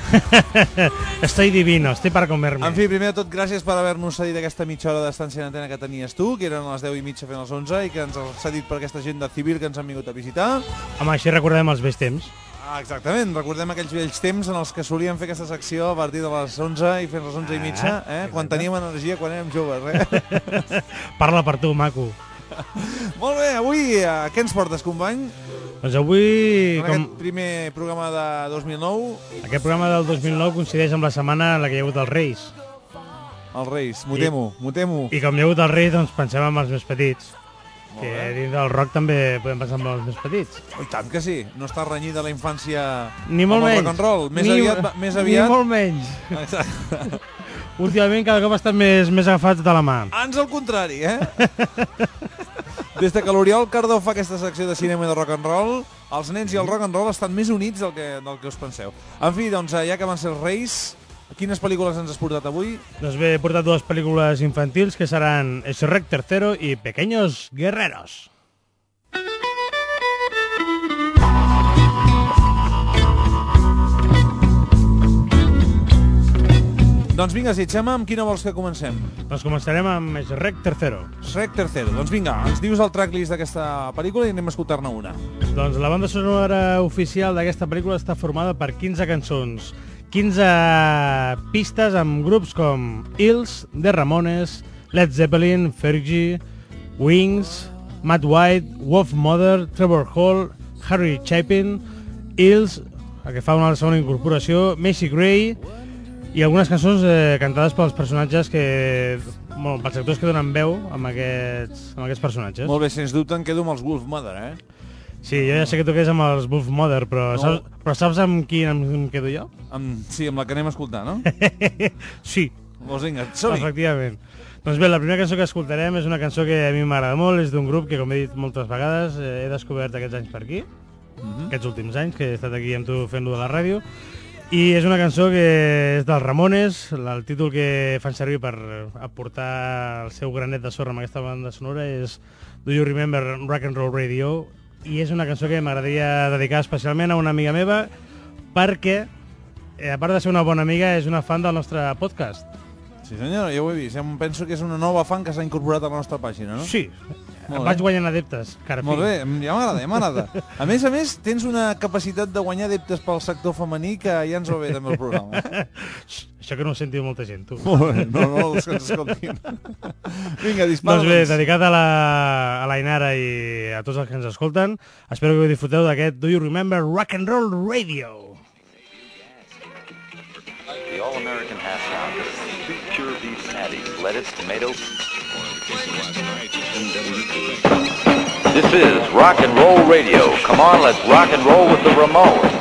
Estoy divino, estoy para comerme. En fi, primer de tot, gràcies per haver-nos cedit aquesta mitja hora d'estància en antena que tenies tu, que eren les deu i mitja fent les onze, i que ens has cedit per aquesta gent de Civil que ens han vingut a visitar. Home, així recordem els vells temps. Ah, exactament, recordem aquells vells temps en els que solíem fer aquesta secció a partir de les onze i fins les onze i mitja, eh? Quan teníem energia, quan érem joves, eh? Parla per tu, maco. Molt bé, avui eh, què ens portes, company? Doncs avui... En com... aquest primer programa de dos mil nou... Aquest programa del dos mil nou coincideix amb la setmana en la que hi ha hagut els Reis. Els Reis, m'ho temo, m'ho temo. I com hi ha hagut els Reis, doncs pensem en els més petits. Que dins del rock també podem pensar en els més petits. Oh, i tant que sí, no està renyida la infància ni molt amb el menys. rock and roll. Més ni, aviat... Més aviat... Ni molt menys. Exacte. Últimament cada cop estan més, més agafats de la mà. Ans al contrari, eh? Des de que l'Oriol Cardó fa aquesta secció de cinema i de rock and roll, els nens i el rock and roll estan més units del que, del que us penseu. En fi, doncs, ja que van ser els Reis, quines pel·lícules ens has portat avui? Doncs bé, he portat dues pel·lícules infantils que seran Shrek tercero i Pequeños Guerreros. Doncs vinga, si Xema, amb quina vols que comencem? Doncs començarem amb Shrek tercero. Shrek tercero. Doncs vinga, ens dius el tracklist d'aquesta pel·lícula i anem a escoltar-ne una. Doncs la banda sonora oficial d'aquesta pel·lícula està formada per quinze cançons, quinze pistes amb grups com Hills, The Ramones, Led Zeppelin, Fergie, Wings, Matt White, Wolf Mother, Trevor Hall, Harry Chapin, Hills, que fa una segona incorporació, Macy Gray, i algunes cançons eh, cantades pels personatges que... Bueno, pels actors que donen veu amb aquests, amb aquests personatges. Molt bé, sens dubte em quedo amb els Wolf Mother, eh? Sí, jo ja sé que tu quedes amb els Wolf Mother, però, no. saps, però saps amb qui em, em quedo jo? Amb, sí, amb la que anem a escoltar, no? Sí. Doncs vinga, som-hi. Efectivament. Doncs bé, la primera cançó que escoltarem és una cançó que a mi m'agrada molt, és d'un grup que, com he dit moltes vegades, he descobert aquests anys per aquí, uh-huh. aquests últims anys, que he estat aquí amb tu fent-lo de la ràdio, i és una cançó que és dels Ramones, el títol que fan servir per aportar el seu granet de sorra amb aquesta banda sonora és Do You Remember Rock and Roll Radio, i és una cançó que m'agradaria dedicar especialment a una amiga meva perquè, eh, a part de ser una bona amiga, és una fan del nostre podcast. Sí senyor, jo ho he vist. Em penso que és una nova fan que s'ha incorporat a la nostra pàgina, no? Sí, vaig guanyant adeptes, cara fi. Molt bé, ja m'agrada, ja m'agrada. A més a més, tens una capacitat de guanyar adeptes pel sector femení que ja ens va bé també el programa. Això que no ho senti molta gent, tu. Molt bé, no, no, els que ens escoltin. Vinga, dispara. Doncs bé, dedicat a la, a la Inara i a tots els que ens escolten, espero que ho disfruteu d'aquest Do You Remember Rock and Roll Radio. The All-American Half Pound. Two pure beef patties, lettuce, tomato. This is Rock and Roll Radio. Come on, let's rock and roll with the Ramones.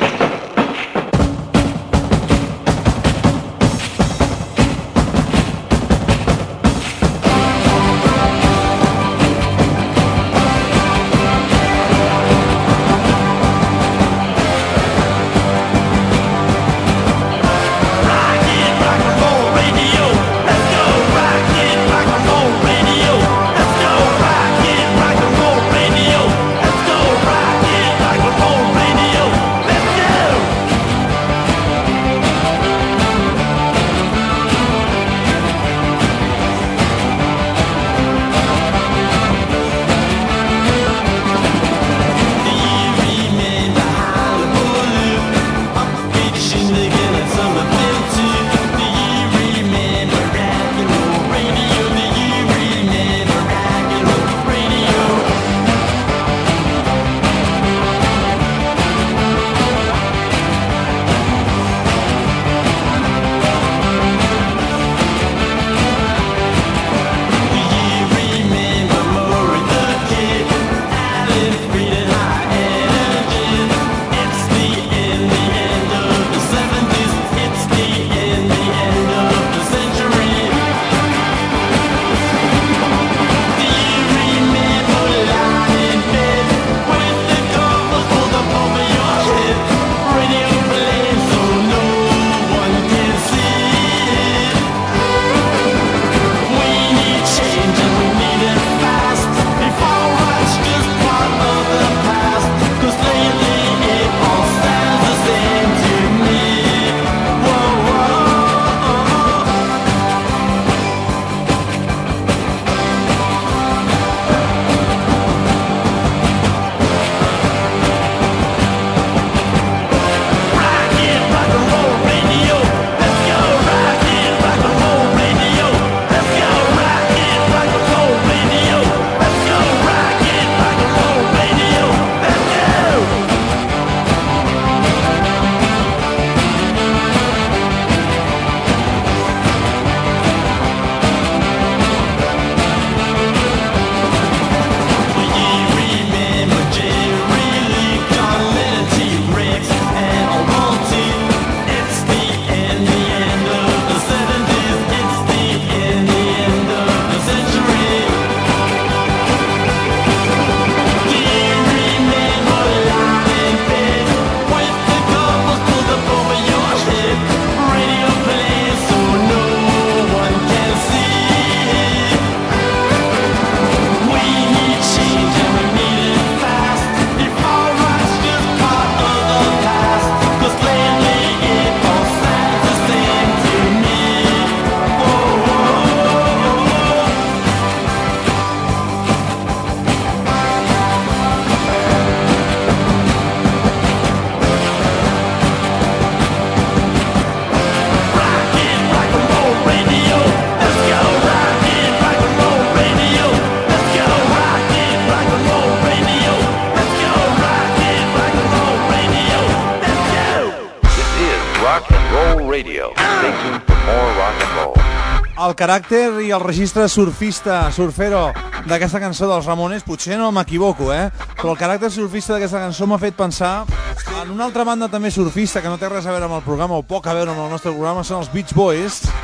El caràcter i el registre surfista, surfero d'aquesta cançó dels Ramones, potser no m'equivoco, eh? Però el caràcter surfista d'aquesta cançó m'ha fet pensar en una altra banda també surfista que no té res a veure amb el programa o poc a veure amb el nostre programa, són els Beach Boys,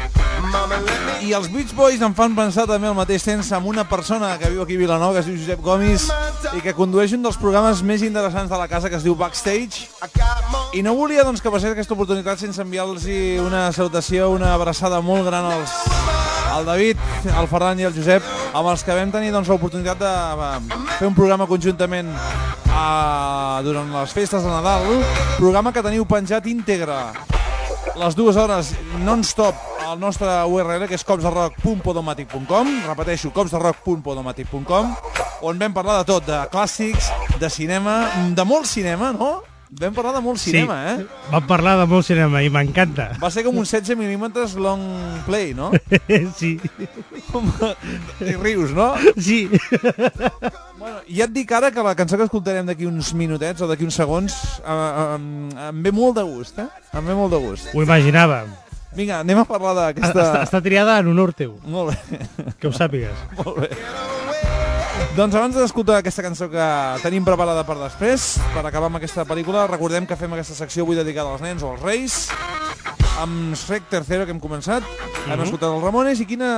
I els Beach Boys em fan pensar també al mateix temps amb una persona que viu aquí a Vilanova, que es diu Josep Gomis, i que condueix un dels programes més interessants de la casa, que es diu Backstage. I no volia doncs, que passés aquesta oportunitat sense enviar-los una salutació, una abraçada molt gran als, al David, al Ferran i al Josep, amb els que vam tenir doncs, l'oportunitat de fer un programa conjuntament a, durant les festes de Nadal, programa que teniu penjat íntegre les dues hores non-stop al nostre U R L, que és cops de rock punt podomatic punt com, repeteixo, cops de rock punt podomatic punt com, on vam parlar de tot, de clàssics, de cinema, de molt cinema, no? Vam parlar de molt cinema, sí, eh? Vam parlar de molt cinema i m'encanta. Va ser com un setze mil·límetres long play, no? Sí. I rius, no? Sí. Bueno, ja et dic ara que la cançó que escoltarem d'aquí uns minutets o d'aquí uns segons eh, eh, em ve molt de gust, eh? Em ve molt de gust. Ho imaginava. Vinga, anem a parlar d'aquesta... Està, està triada en honor teu. Molt bé. Que ho sàpigues. Molt bé. Doncs abans d'escoltar aquesta cançó que tenim preparada per després, per acabar amb aquesta pel·lícula, recordem que fem aquesta secció avui dedicada als nens o als reis, amb Shrek tercero, que hem començat, hem Mhm. escoltat els Ramones, i quina,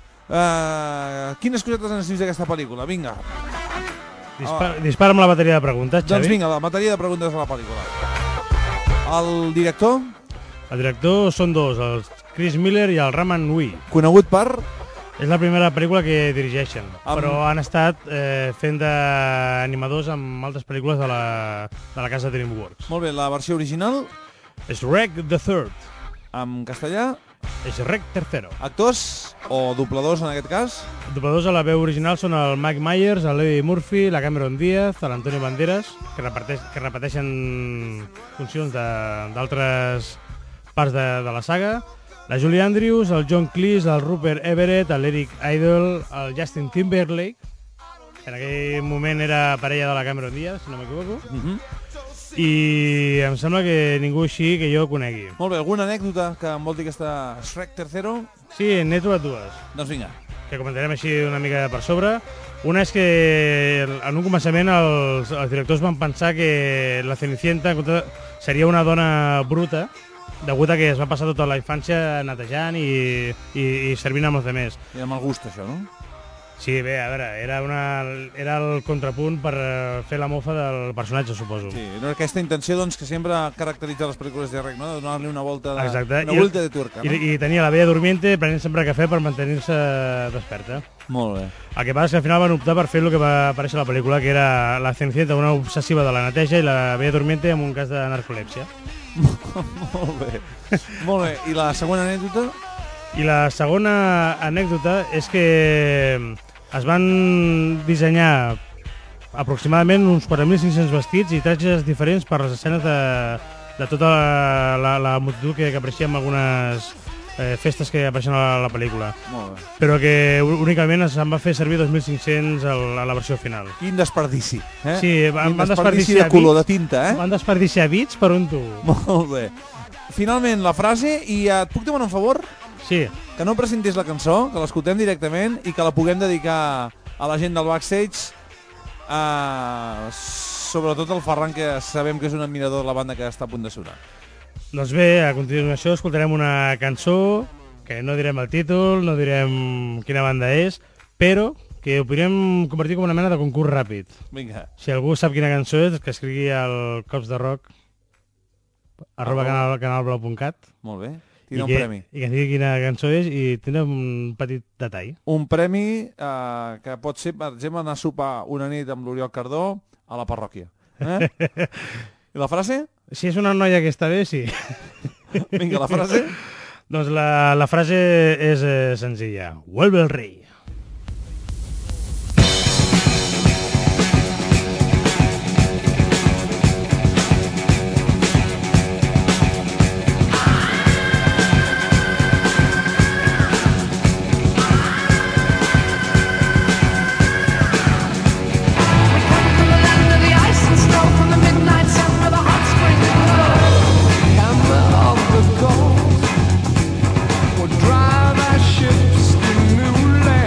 uh, quines cosetes ens dius d'aquesta pel·lícula? Vinga. Dispara, dispara amb la bateria de preguntes, Xavi. Doncs vinga, la bateria de preguntes de la pel·lícula. El director? El director són dos, el Chris Miller i el Raman Hui. Conegut per... És la primera pel·lícula que dirigeixen, Amb- però han estat eh, fent d'animadors amb altres pel·lícules de la, de la casa DreamWorks. Molt bé, la versió original? Shrek the Third. En castellà? Shrek tercero. Actors o dobladors en aquest cas? Dobladors a la veu original són el Mike Myers, el Eddie Murphy, la Cameron Diaz, l'Antonio Banderas, que, reparteix, que repeteixen funcions de- d'altres parts de, de la saga, la Julie Andrews, el John Cleese, el Rupert Everett, l'Eric Idle, el Justin Timberlake, que en aquell moment era parella de la Cameron Diaz, si no m'equivoco, Uh -huh. i em sembla que ningú així que jo conegui. Molt bé, alguna anècdota que envolti aquesta Shrek tercero? Sí, n'he trobat dues. Doncs vinga. Que comentarem així una mica per sobre. Una és que en un començament els, els directors van pensar que la Cenicienta seria una dona bruta, degut a que es va passar tota la infància netejant i, i, i servint amb els altres. I amb el gust, això, no? Sí, bé, a veure, era, una, era el contrapunt per fer la mofa del personatge, suposo. Sí, no, aquesta intenció doncs, que sempre caracteritza les pel·lícules de Shrek, no? De donar-li una volta de, Exacte. una I, volta de tuerca, no? I, I tenia la Bella Dormiente prenent sempre cafè per mantenir-se desperta. Molt bé. El que passa és que al final van optar per fer el que va aparèixer a la pel·lícula, que era la Cenicienta, una obsessiva de la neteja, i la Bella Dormiente amb un cas de narcolèpsia. Molt bé. Molt bé. I la segona anècdota? I la segona anècdota és que es van dissenyar aproximadament uns quatre mil cinc-cents vestits i tratges diferents per les escenes de, de tota la, la, la multitud que, que apareixia en algunes eh, festes que apareixen a la, a la pel·lícula. Molt bé. Però que únicament se'n va fer servir dos mil cinc-cents a la versió final. Quin desperdici, eh? Sí, van, Quin van desperdici desperdiciar de color, bits, de tinta, eh? Van desperdiciar bits per un tubo. Molt bé. Finalment, la frase, i et puc demanar un favor? Sí. Que no presentis la cançó, que l'escoltem directament i que la puguem dedicar a la gent del backstage, eh, sobretot al Ferran, que sabem que és un admirador de la banda que està a punt de sonar. Doncs bé, a continuació escoltarem una cançó que no direm el títol, no direm quina banda és, però que ho podríem convertir com una mena de concurs ràpid. Vinga. Si algú sap quina cançó és, que escrigui al cops de rock arroba canal, canalblau punt cat. Molt bé. I Tindrà un que, premi. I que ens digui quina cançó és i tindrà un petit detall. Un premi eh, que pot ser, per exemple, anar a sopar una nit amb l'Oriol Cardó a la parròquia. Eh? I la frase? Si és una noia que està bé, sí. Vinga, la frase? Doncs la, la frase és eh, senzilla. Vuelve el rei. Drive our ships to new land.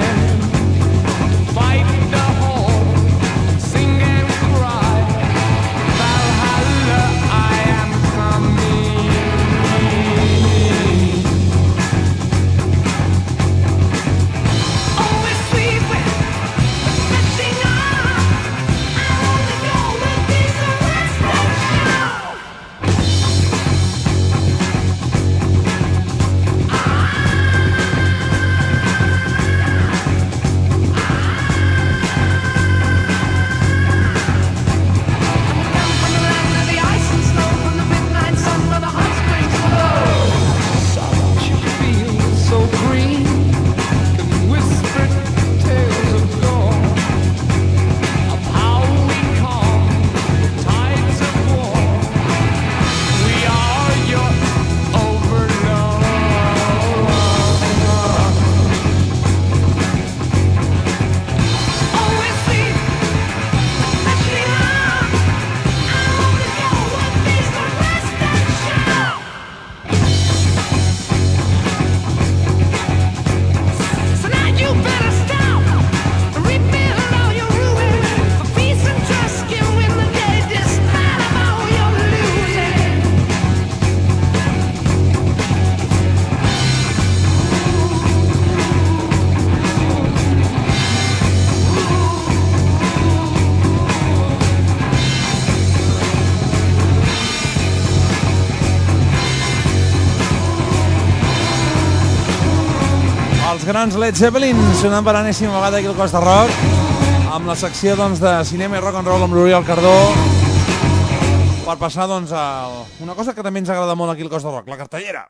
els grans Led Zeppelin, sonant per enèsima vegada aquí al Cos de Rock, amb la secció doncs, de cinema i rock and roll amb l'Oriol Cardó, per passar doncs, a una cosa que també ens agrada molt aquí al Cos de Rock, la cartellera.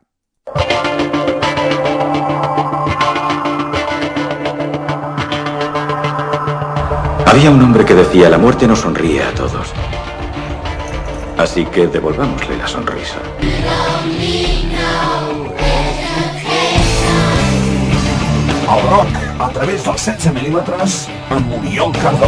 Había un hombre que decía, la muerte no sonríe a todos. Así que devolvámosle la sonrisa. El rock, a través dels setze mil·límetres, amb Oriol Cardó.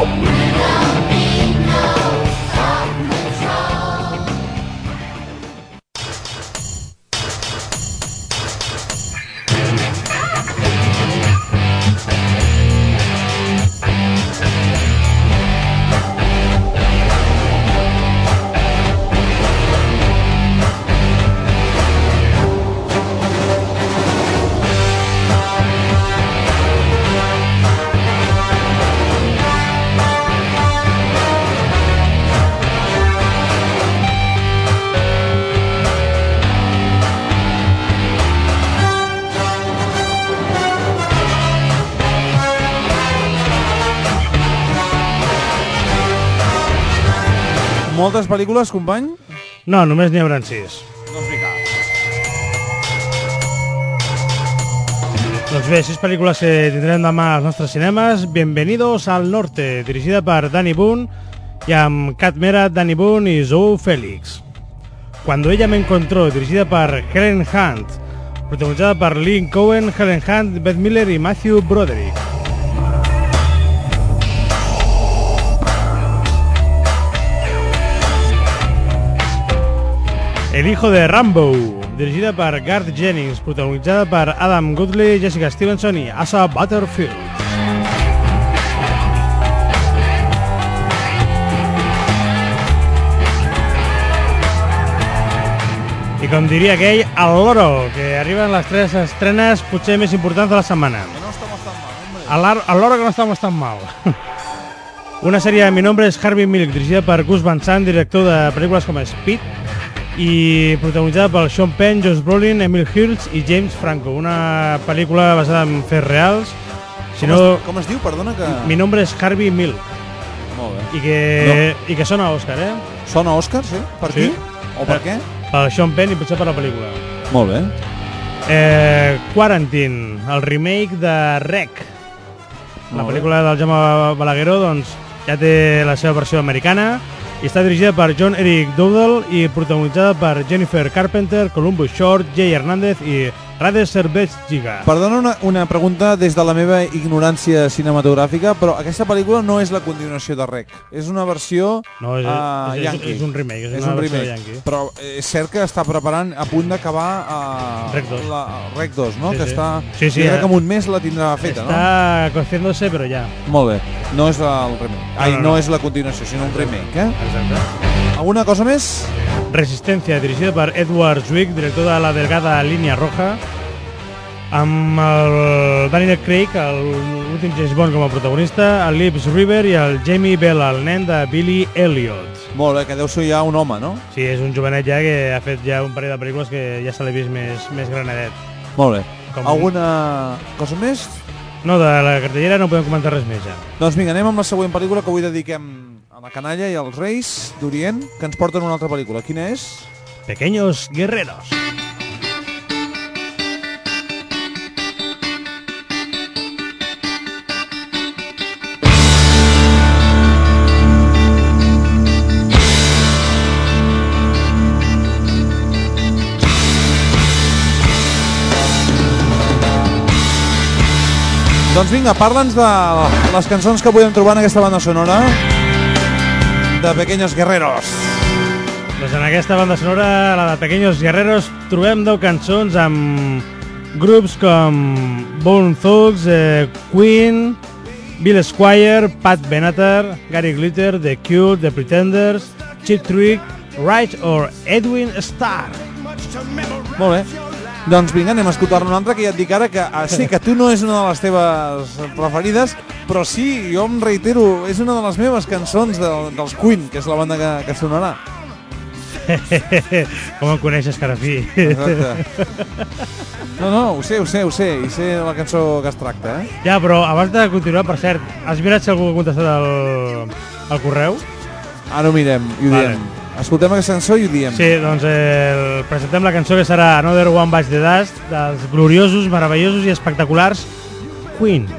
Moltes pel·lícules, company? No, només n'hi hauran sis. Doncs vinga. Doncs bé, sis pel·lícules que tindrem demà als nostres cinemes. Bienvenidos al Norte, dirigida per Danny Boone i amb Kat Mera, Danny Boone i Zoe Félix. Cuando ella me encontró, dirigida per Helen Hunt, protagonitzada per Lynn Cohen, Helen Hunt, Beth Miller i Matthew Broderick. El hijo de Rambo, dirigida per Garth Jennings, protagonitzada per Adam Goodley, Jessica Stevenson i Asa Butterfield. I com diria aquell, el loro, que arriben les tres estrenes potser més importants de la setmana. Que no estamos tan mal, hombre. El loro que no estamos tan mal. Una sèrie de Mi nombre es Harvey Milk, dirigida per Gus Van Sant, director de pel·lícules com Speed, i protagonitzada per Sean Penn, Josh Brolin, Emil Hirsch i James Franco. Una pel·lícula basada en fets reals. Si com, no, es, com es diu? Perdona que... Mi nombre es Harvey Milk. Molt bé. I que, no. I que sona Òscar, eh? Sona Òscar, sí? Per sí. qui? O per què? Per Sean Penn i potser per la pel·lícula. Molt bé. Eh, Quarantine, el remake de Rec. La pel·lícula del Jaume Balagueró, doncs, ja té la seva versió americana i està dirigida per John Eric Dowdle i protagonitzada per Jennifer Carpenter, Columbus Short, Jay Hernández i Rade Servetjiga. Perdona una, una pregunta des de la meva ignorància cinematogràfica, però aquesta pel·lícula no és la continuació de Rec. És una versió no, és, uh, és, yankee. És un remake, és, és una un versió remake. yankee. Però és cert que està preparant a punt d'acabar uh, Rec dos. La, Rec dos, no? Sí, que sí. està... Sí, sí, eh, eh? que en un mes la tindrà feta, està no? Està cociéndose, però ja. Molt bé. No és el remake. No, Ai, no, no, no. no és la continuació, sinó un remake, eh? Exacte. Alguna cosa més? Resistencia, dirigida per Edward Zwick, director de La delgada línia roja, amb el Daniel Craig, l'últim James Bond com a protagonista, el Lips River i el Jamie Bell, el nen de Billy Elliot. Molt bé, que deu ser ja un home, no? Sí, és un jovenet ja que ha fet ja un parell de pel·lícules que ja se l'ha vist més, més granadet. Molt bé. Com... Alguna cosa més? No, de la cartellera no podem comentar res més ja. Doncs vinga, anem amb la següent pel·lícula que avui dediquem a la canalla i als Reis d'Orient, que ens porten una altra pel·lícula. Quina és? Pequeños Guerreros. Doncs vinga, parla'ns de les cançons que podem trobar en aquesta banda sonora de Pequeños Guerreros. Doncs en aquesta banda sonora, la de Pequeños Guerreros, trobem deu cançons amb grups com Bone Thugs, eh, Queen, Bill Squire, Pat Benatar, Gary Glitter, The Cure, The Pretenders, Cheap Trick, Right or Edwin Starr. Molt bé. Doncs vinga, anem a escoltar-ne una altra, que ja et dic ara que ah, sí, que tu no és una de les teves preferides, però sí, jo em reitero, és una de les meves cançons de, dels Queen, que és la banda que, que sonarà. Com em coneixes, Carafí? Exacte. No, no, ho sé, ho sé, ho sé. I sé la cançó que es tracta, eh? Ja, però abans de continuar, per cert, has mirat si algú ha contestat el, el correu? Ara ho mirem i ho Vale. diem. Escoltem aquesta cançó i ho diem. Sí, doncs eh, presentem la cançó que serà Another One Bites the Dust dels gloriosos, meravellosos i espectaculars Queen.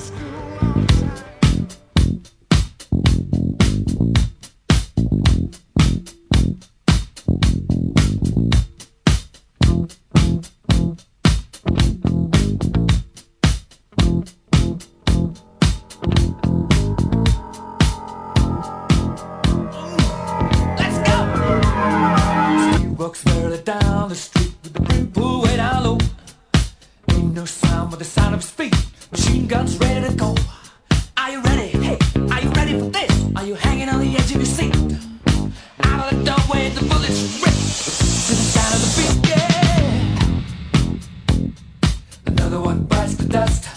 Walks further down the street with the brim pulled way down low. Ain't no sound but the sound of his feet. Machine guns ready to go. Are you ready? Hey, are you ready for this? Are you hanging on the edge of your seat? Out of the doorway, the bullets rip to the sound of the beat. Yeah. Another one bites the dust.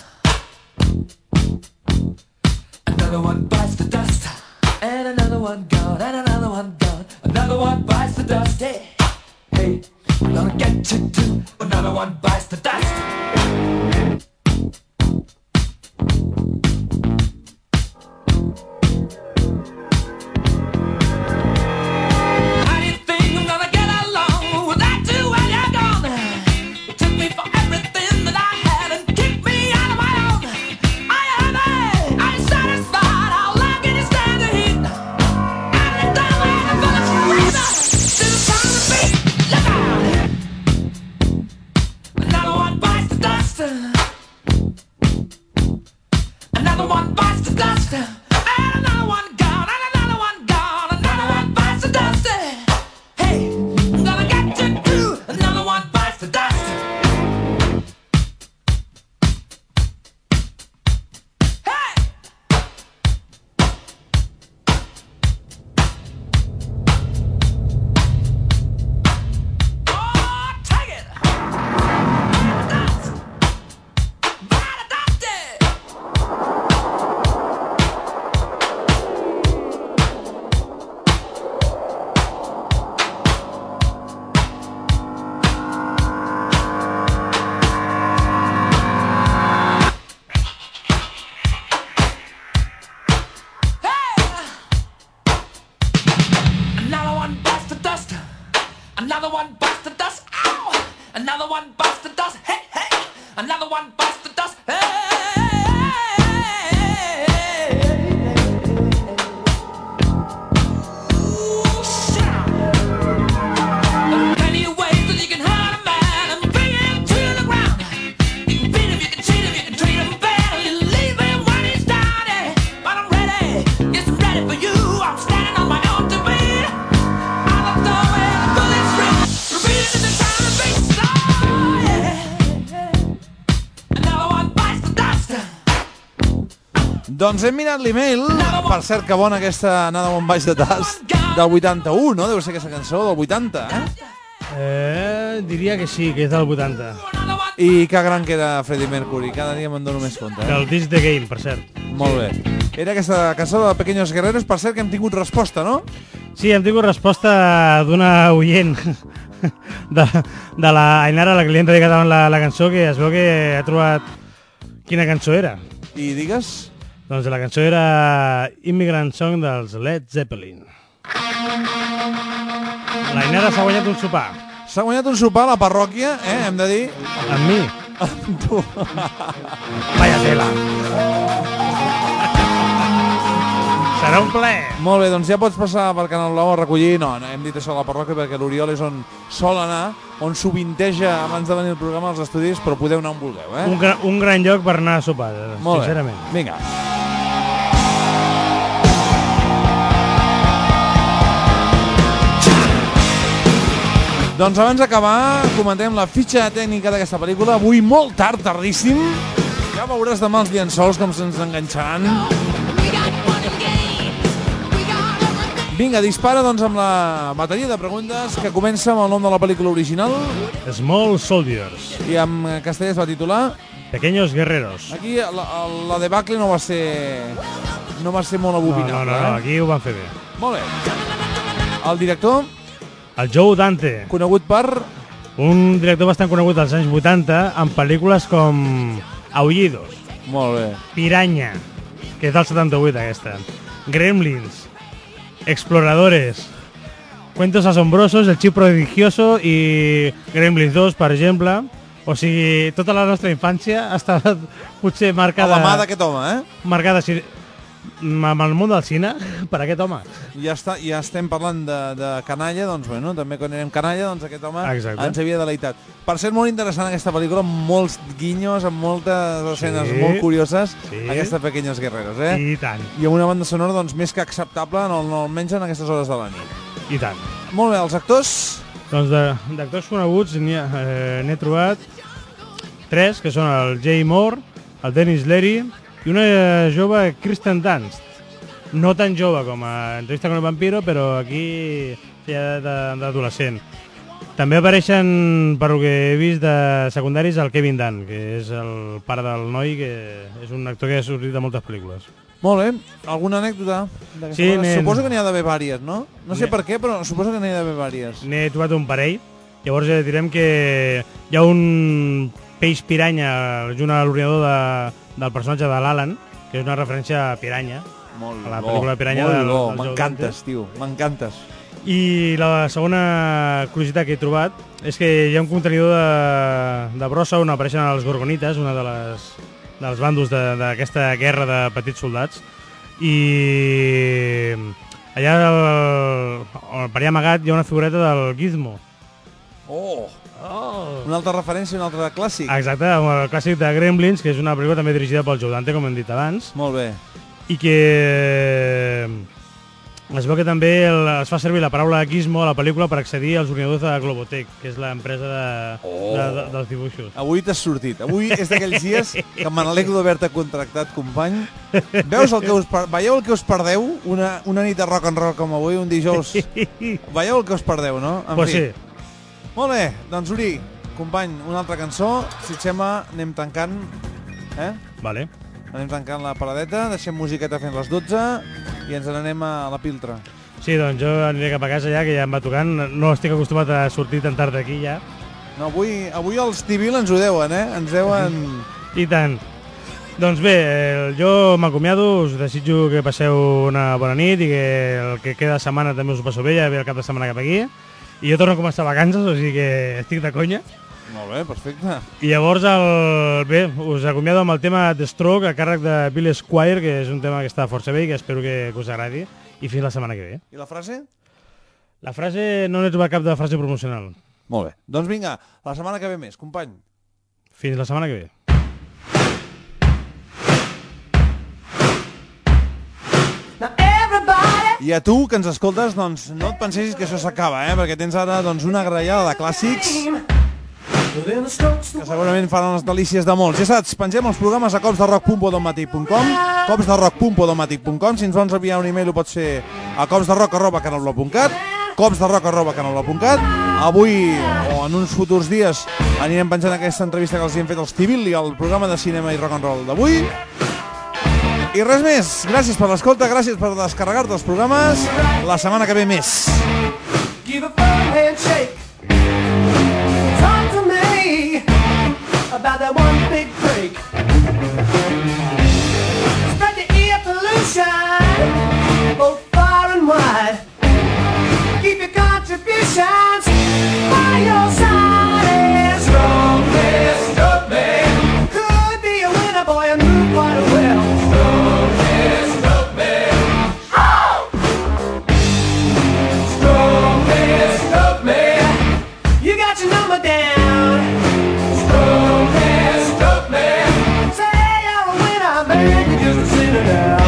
Another one bites the dust. And another one gone. And another one gone. Another one bites the dust. Hey. Hey, I'm gonna get you too. Another one bites the dust. How do you think I'm gonna get along without you when you're gone? You took me for everything that I had and kicked me out of my own. Are you happy? Are you satisfied? How long can you stand the heat? Out of the doorway, the bullets rip to the sound of the beat. Look out! Another one bites the dust. Another one bites the dust. And another one gone. And another one gone. Another one bites the dust. Hey, I'm gonna get you too. Another one bites the dust. Hey! Oh, take it! Dust! Bite the dust! Another one bites the dust. Another one bites the dust. Ow! Another one bites the dust. Hey, hey! Another one bites the dust. Ooh, shit. There are plenty of ways that you can hurt a man and bring him to the ground. You can beat him, you can cheat him, you can treat him bad, or you leave him when he's down. Yeah. But I'm ready, yes, I'm ready for you. I'm standing on my own to beat. Out of the way, the bullets rip, repeating in the sound of beats. Oh, yeah. Another one bites the dust. Doncs hem mirat l'email. Per cert, que bona aquesta Another One Bites the Dust del vuitanta-u, no? Deu ser aquesta cançó del vuitanta, eh? Eh, diria que sí, que és del vuitanta. I que gran que era Freddie Mercury. Cada dia me'n dono més compte, eh? Del This The Game, per cert. Molt bé. Era aquesta cançó de Pequeños Guerreros. Per cert, que hem tingut resposta, no? Sí, hem tingut resposta d'una oient de, de la Ainara, la que li hem dedicat davant la, la cançó, que es veu que ha trobat quina cançó era. I digues? Doncs la cançó era Immigrant Song dels Led Zeppelin. La Ainara s'ha guanyat un sopar. S'ha guanyat un sopar a la parròquia, eh? Hem de dir... Amb mi. Amb tu. Vaya tela. Serà un plaer. Molt bé, doncs ja pots passar per Canal Nou a recollir... No, no hem dit això a la parròquia perquè l'Oriol és on sol anar, on sovinteja abans de venir el programa als estudis, però podeu anar on vulgueu, eh? Un, gra un gran lloc per anar a sopar, Molt sincerament. Bé. Vinga. Doncs abans d'acabar, comentem la fitxa tècnica d'aquesta pel·lícula. Avui molt tard, tardíssim. Ja veuràs demà els llençols com se'ns enganxaran. Vinga, dispara doncs amb la bateria de preguntes que comença amb el nom de la pel·lícula original. Small Soldiers. I en castellà es va titular Pequeños Guerreros. Aquí la, la debacle no va ser no va ser molt No, abominable. no, no, no, aquí ho van fer bé. Molt bé. El director? el Joe Dante. Conegut per... Un director bastant conegut als anys vuitanta amb pel·lícules com Aullidos. Molt bé. Piranha, que és del setanta-vuit aquesta. Gremlins. Exploradores. Cuentos asombrosos, El Chip prodigioso i Gremlins dos, per exemple. O sigui, tota la nostra infància ha estat potser marcada... A la mà d'aquest home, eh? Marcada així, amb el món del cine, per aquest home. Ja, està, ja estem parlant de, de canalla, doncs bueno, també quan érem canalla, doncs aquest home Exacte. ens havia deleitat. Per ser molt interessant aquesta pel·lícula, amb molts guinyos, amb moltes escenes Sí. molt curioses, Sí. aquestes Pequeños Guerreros, eh? I tant. I amb una banda sonora doncs, més que acceptable, no, no, almenys en aquestes hores de la nit. I tant. Molt bé, els actors... Doncs de- d'actors coneguts n'hi ha, eh, n'he trobat tres, que són el Jay Moore, el Dennis Leary i una eh, jove Kristen Dunst. No tan jove com a Entrevista con el vampiro, però aquí ja de- d'adolescent. També apareixen, per lo que he vist de secundaris, el Kevin Dunn, que és el pare del noi, que és un actor que ha sortit de moltes pel·lícules. Molt bé. Alguna anècdota? d'aquesta Sí, hora? nen. Suposo que n'hi ha d'haver vàries, no? No sé Ne- per què, però suposo que n'hi ha d'haver vàries. N'he trobat un parell. Llavors ja direm que hi ha un peix piranya junt a l'ordinador de, del personatge de l'Alan, que és una referència a Piranya, Molt a la bo, pel·lícula de Piranya. molt del, bo. del Joe M'encantes, Dante. tio, m'encantes. I la segona curiositat que he trobat és que hi ha un contenidor de, de brossa on apareixen els gorgonites, una de les, dels bandos de- d'aquesta guerra de petits soldats, i allà al, per allà amagat hi ha una figureta del Gizmo. Oh! Oh. Una altra referència, un altre clàssic. Exacte, el clàssic de Gremlins, que és una pel·lícula també dirigida pel Joe Dante, com hem dit abans. Molt bé. I que es veu que també el, es fa servir la paraula Gizmo a la pel·lícula per accedir als ordinadors de Globotech, que és l'empresa de, Oh. de, de, dels dibuixos. Avui t'has sortit. Avui és d'aquells dies que me n'alegro d'haver-te contractat, company. Veus el que us per... Veieu el que us perdeu? Una, una nit de rock and roll com avui, un dijous. Veieu el que us perdeu, no? En Pues fi. sí. Molt bé, doncs Uri, company, una altra cançó. Si et sembla, anem tancant. Eh? Vale. Anem tancant la paradeta, deixem musiqueta fent les dotze i ens n'anem a la Piltra. Sí, doncs jo aniré cap a casa ja, que ja em va tocant. No estic acostumat a sortir tan tard d'aquí ja. No, avui, avui els Tivil ens ho deuen, eh? Ens deuen... I tant. Doncs bé, eh, jo m'acomiado, us desitjo que passeu una bona nit i que el que queda de setmana també us ho passeu bé, ja ve el cap de setmana cap aquí. I jo torno a començar vacances, o sigui que estic de conya. Molt bé, perfecte. I llavors, el... bé, us acomiado amb el tema The Stroke a càrrec de Bill Squire, que és un tema que està força bé i que espero que, que us agradi. I fins la setmana que ve. I la frase? La frase, no n'he trobat cap de frase promocional. Molt bé. Doncs vinga, la setmana que ve més, company. Fins la setmana que ve. I a tu, que ens escoltes, doncs no et pensis que això s'acaba, eh? Perquè tens ara doncs, una grallada de clàssics que segurament faran les delícies de molts. Ja saps, pengem els programes a cops de rock punt podomatic punt com, cops de rock punt podomatic punt com. Si ens vols enviar un e-mail ho pots fer a copsderock arroba canalblog punt cat, copsderock arroba canalblog punt cat. Avui, o en uns futurs dies, anirem penjant aquesta entrevista que els hi hem fet als Tivil i el programa de cinema i rock and roll d'avui. I res més, gràcies per l'escolta, gràcies per descarregar-te els programes. La setmana que ve més. Give a firm handshake. Talk to me about that one big break. Spread the air pollution both far and wide. Keep your contributions by your side. And strong man, strong man. Could be a winner, boy, and move quite well. Strong man, strong man. Oh! Strong man, strong man. You got your number down. Strong man, strong man. Say you're a winner, man, you just a sinner now.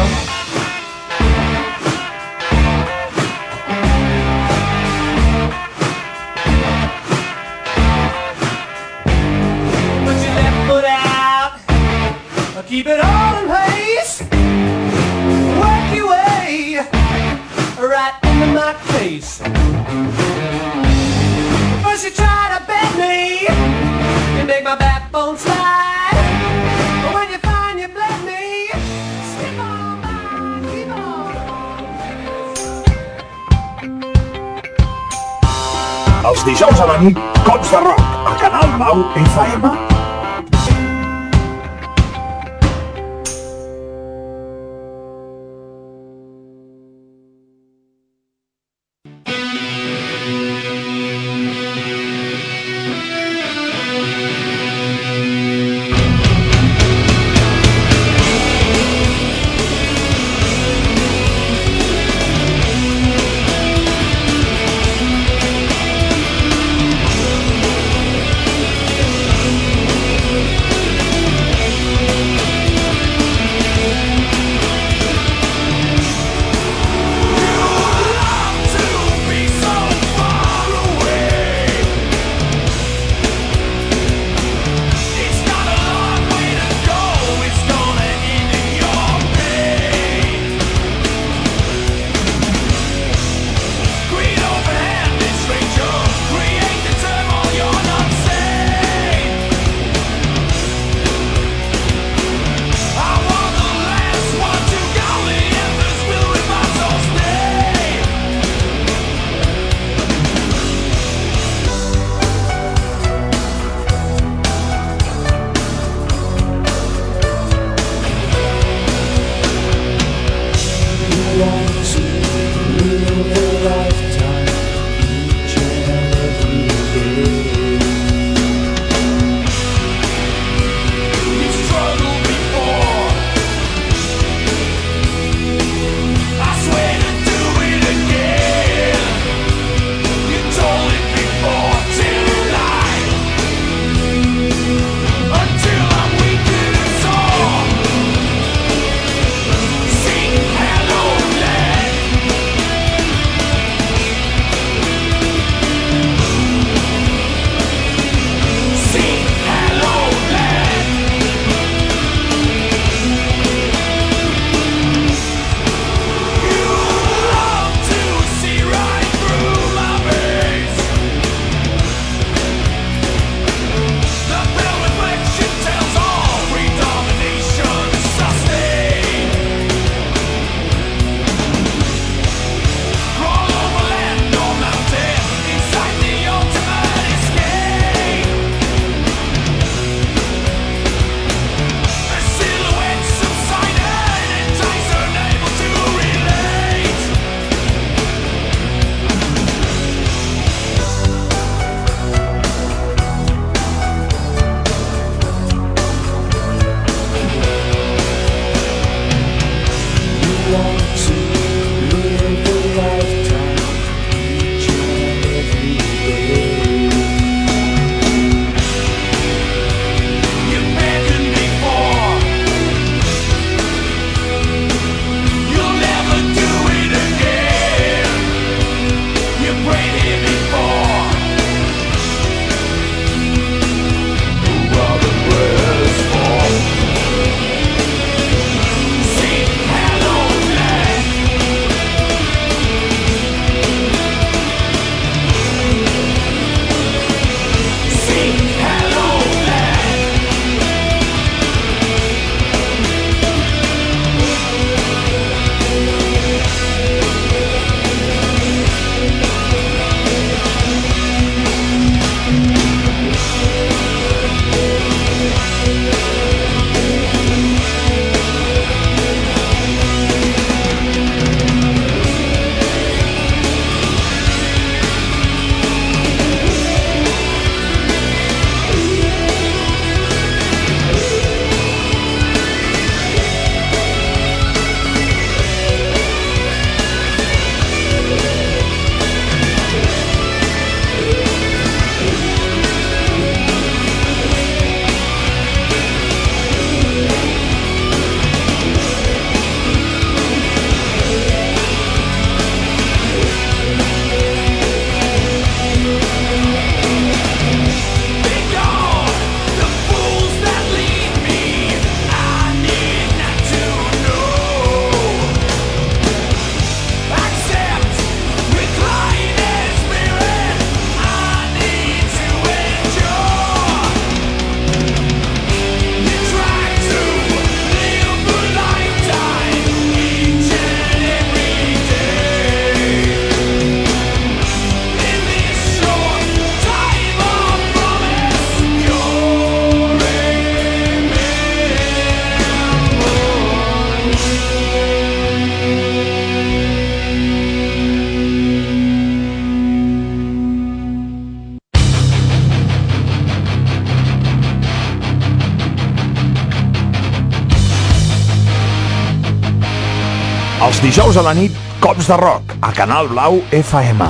Put your left foot out. Keep it all in place. Work your way right into my face. First you try to bend me, you make my backbone slide. But when you find you bled me, skip on by, keep on. Els dijous a la nit, Cops de Rock, a Canal nou F M. dijous a la nit, Cops de Rock, a Canal Blau F M.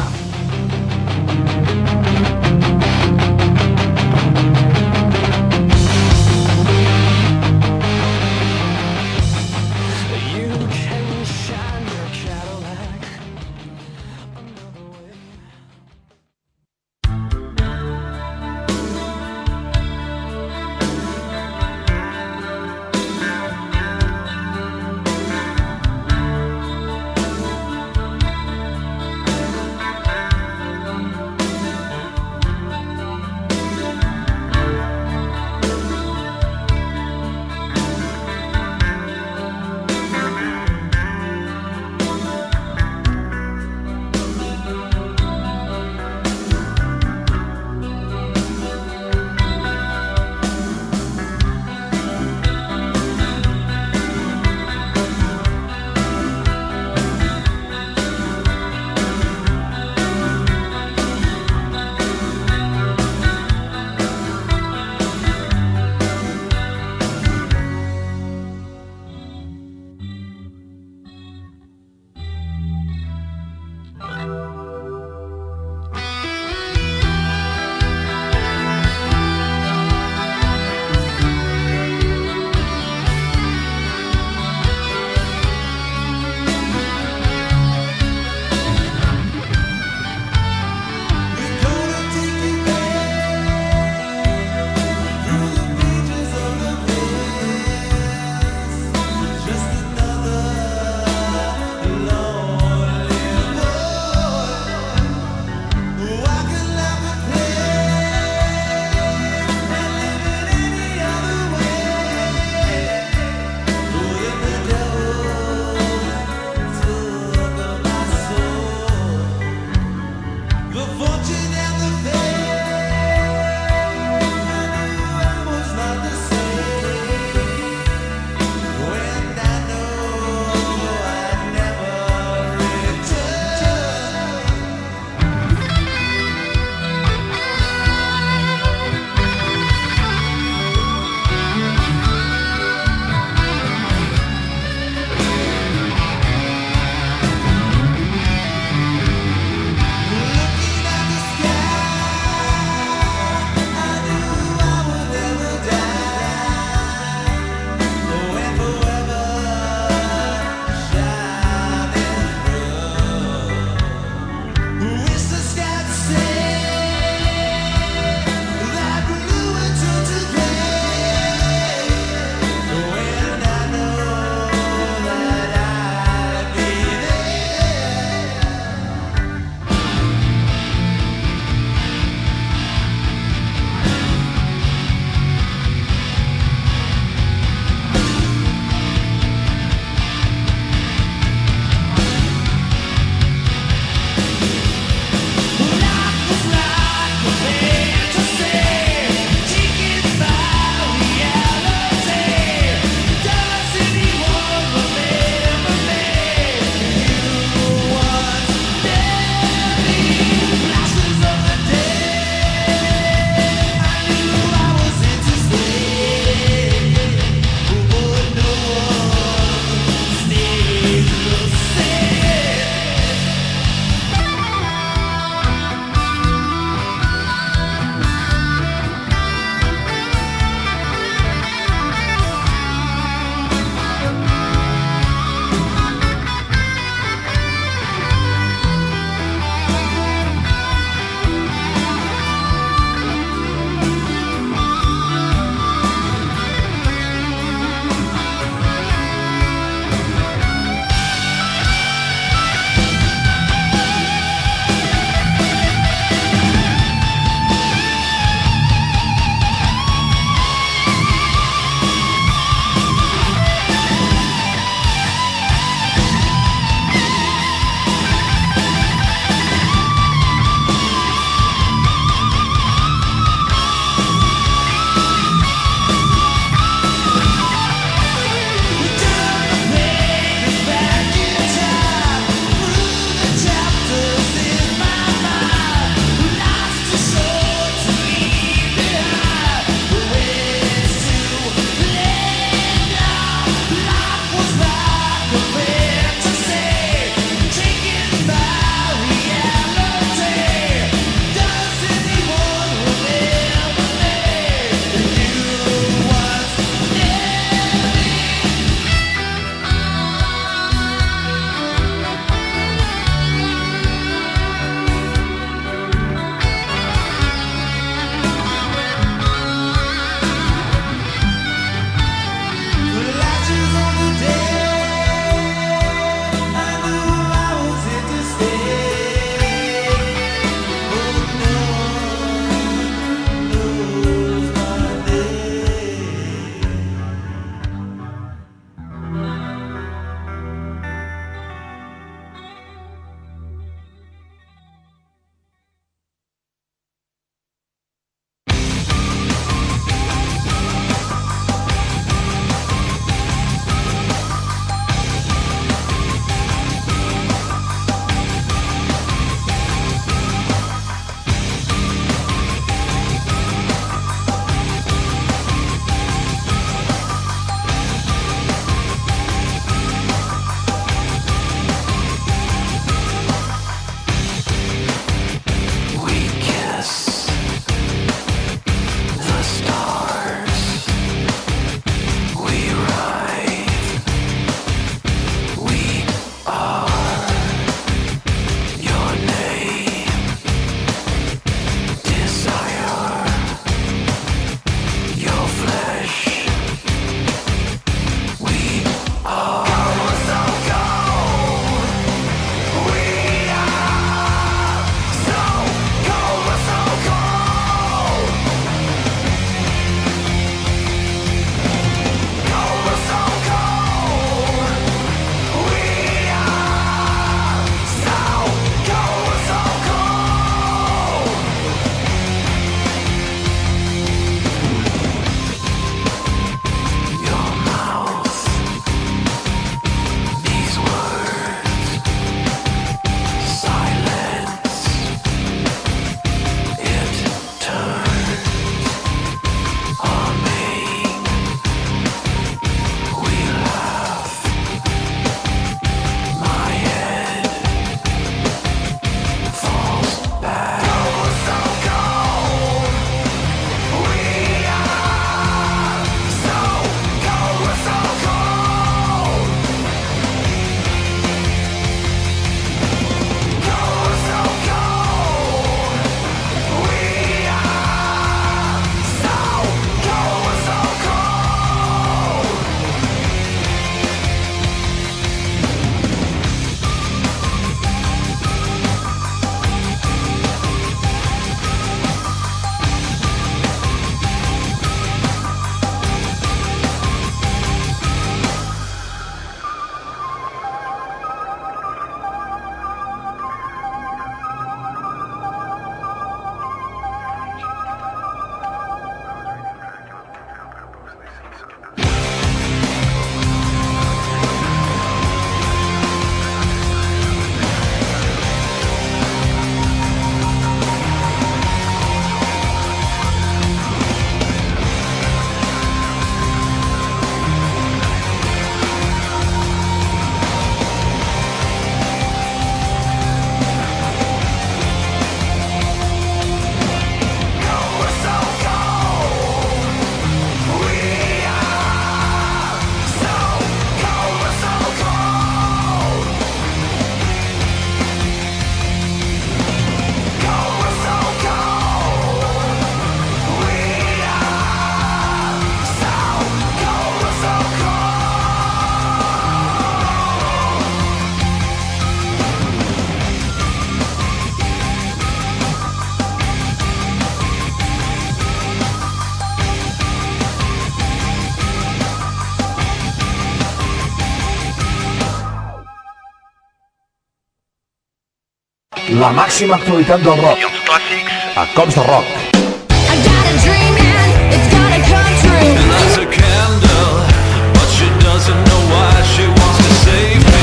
La màxima actualitat del rock. I els clàssics a Cops de Rock. I got a dream and it's gonna come true. And that's a candle, but she doesn't know why she wants to save me.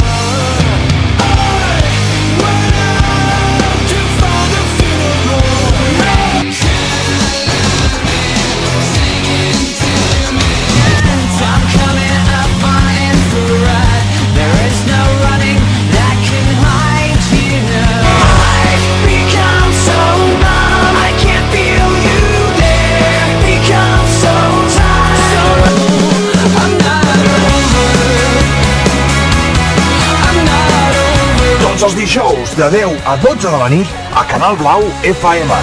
Els dijous de deu a dotze de la nit a Canal Blau F M.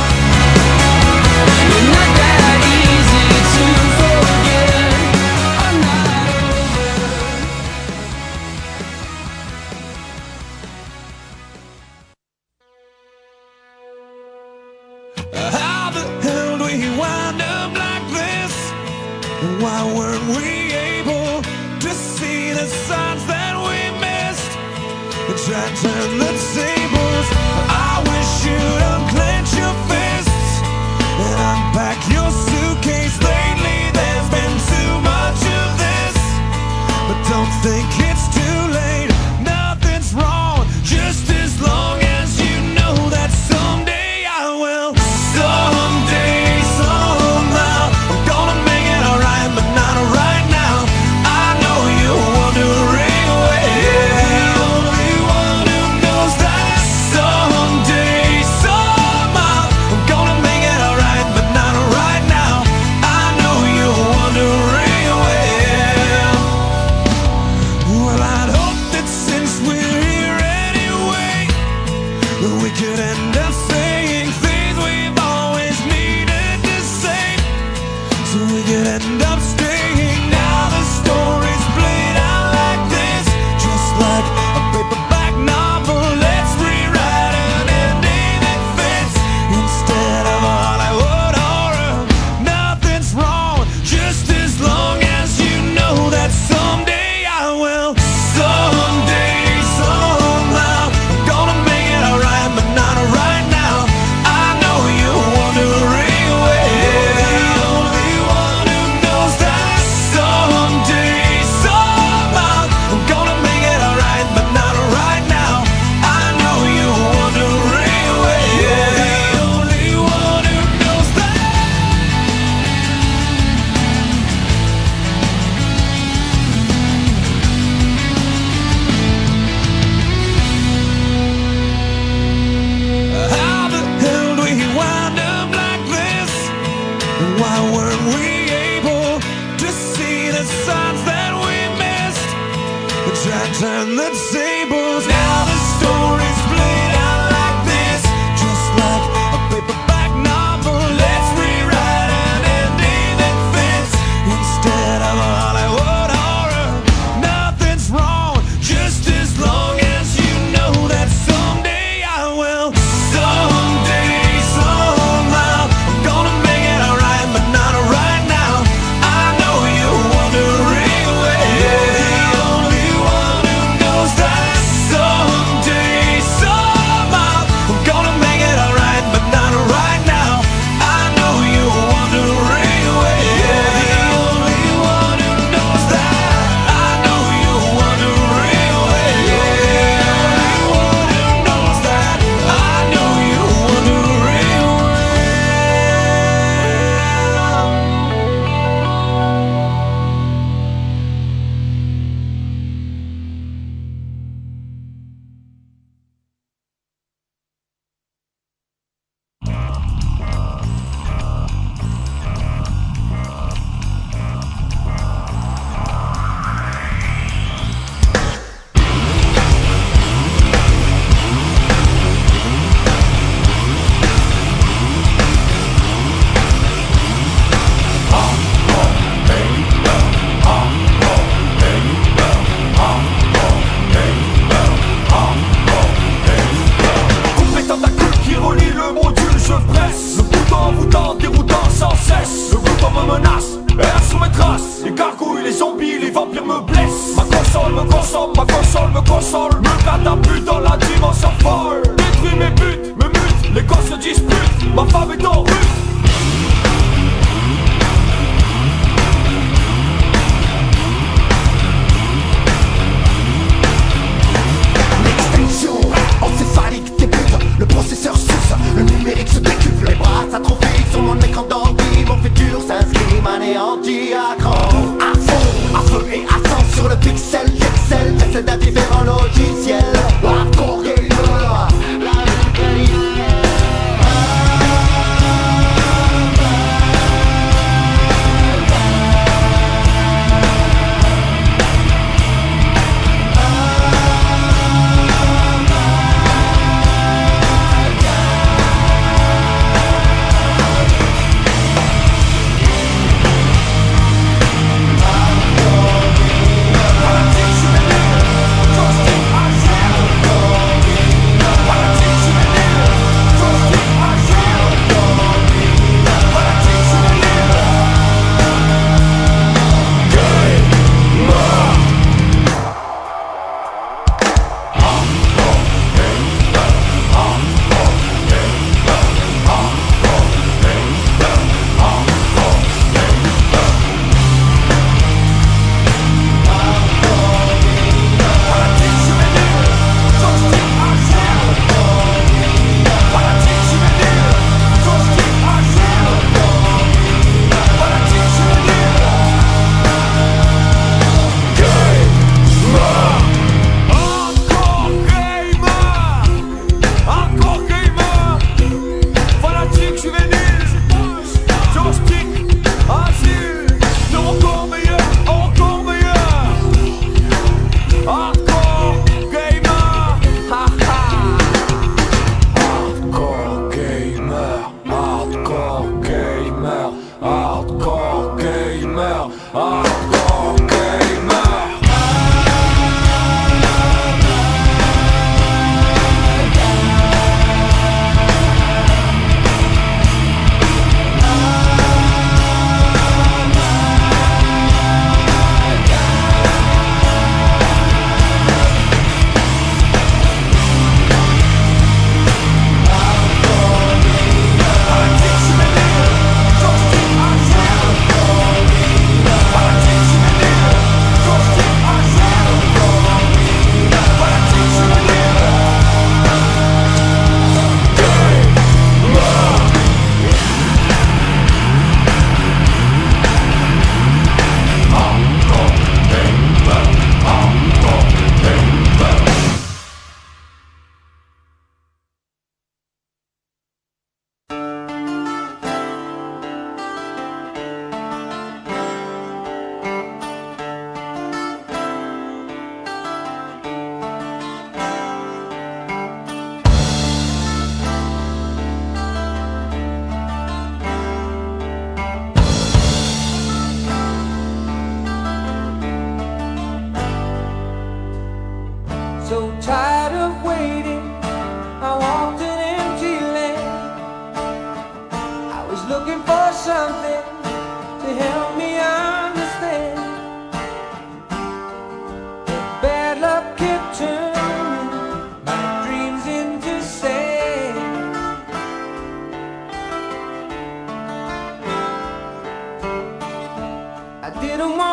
How the hell do we wind up like this? Why weren't we able to see the signs that we missed? Try to turn the tables. I wish you'd unclench your fists and unpack your suitcase. Lately there's been too much of this, but don't think it's too late. Nothing's wrong, just as long as you know that someday I will. Someday, somehow, I'm gonna make it alright, but not right now. I know you wondering where. Someday, somehow, I'm gonna make it alright, but not right now.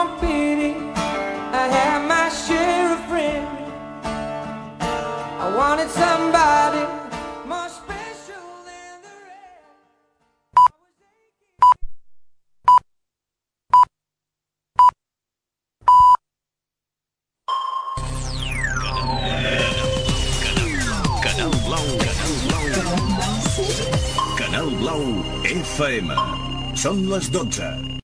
want pity, I had my share of friends. I wanted somebody more special than the rest. Canal Blau, Canal Blau, Canal Blau F M. Són les dotze.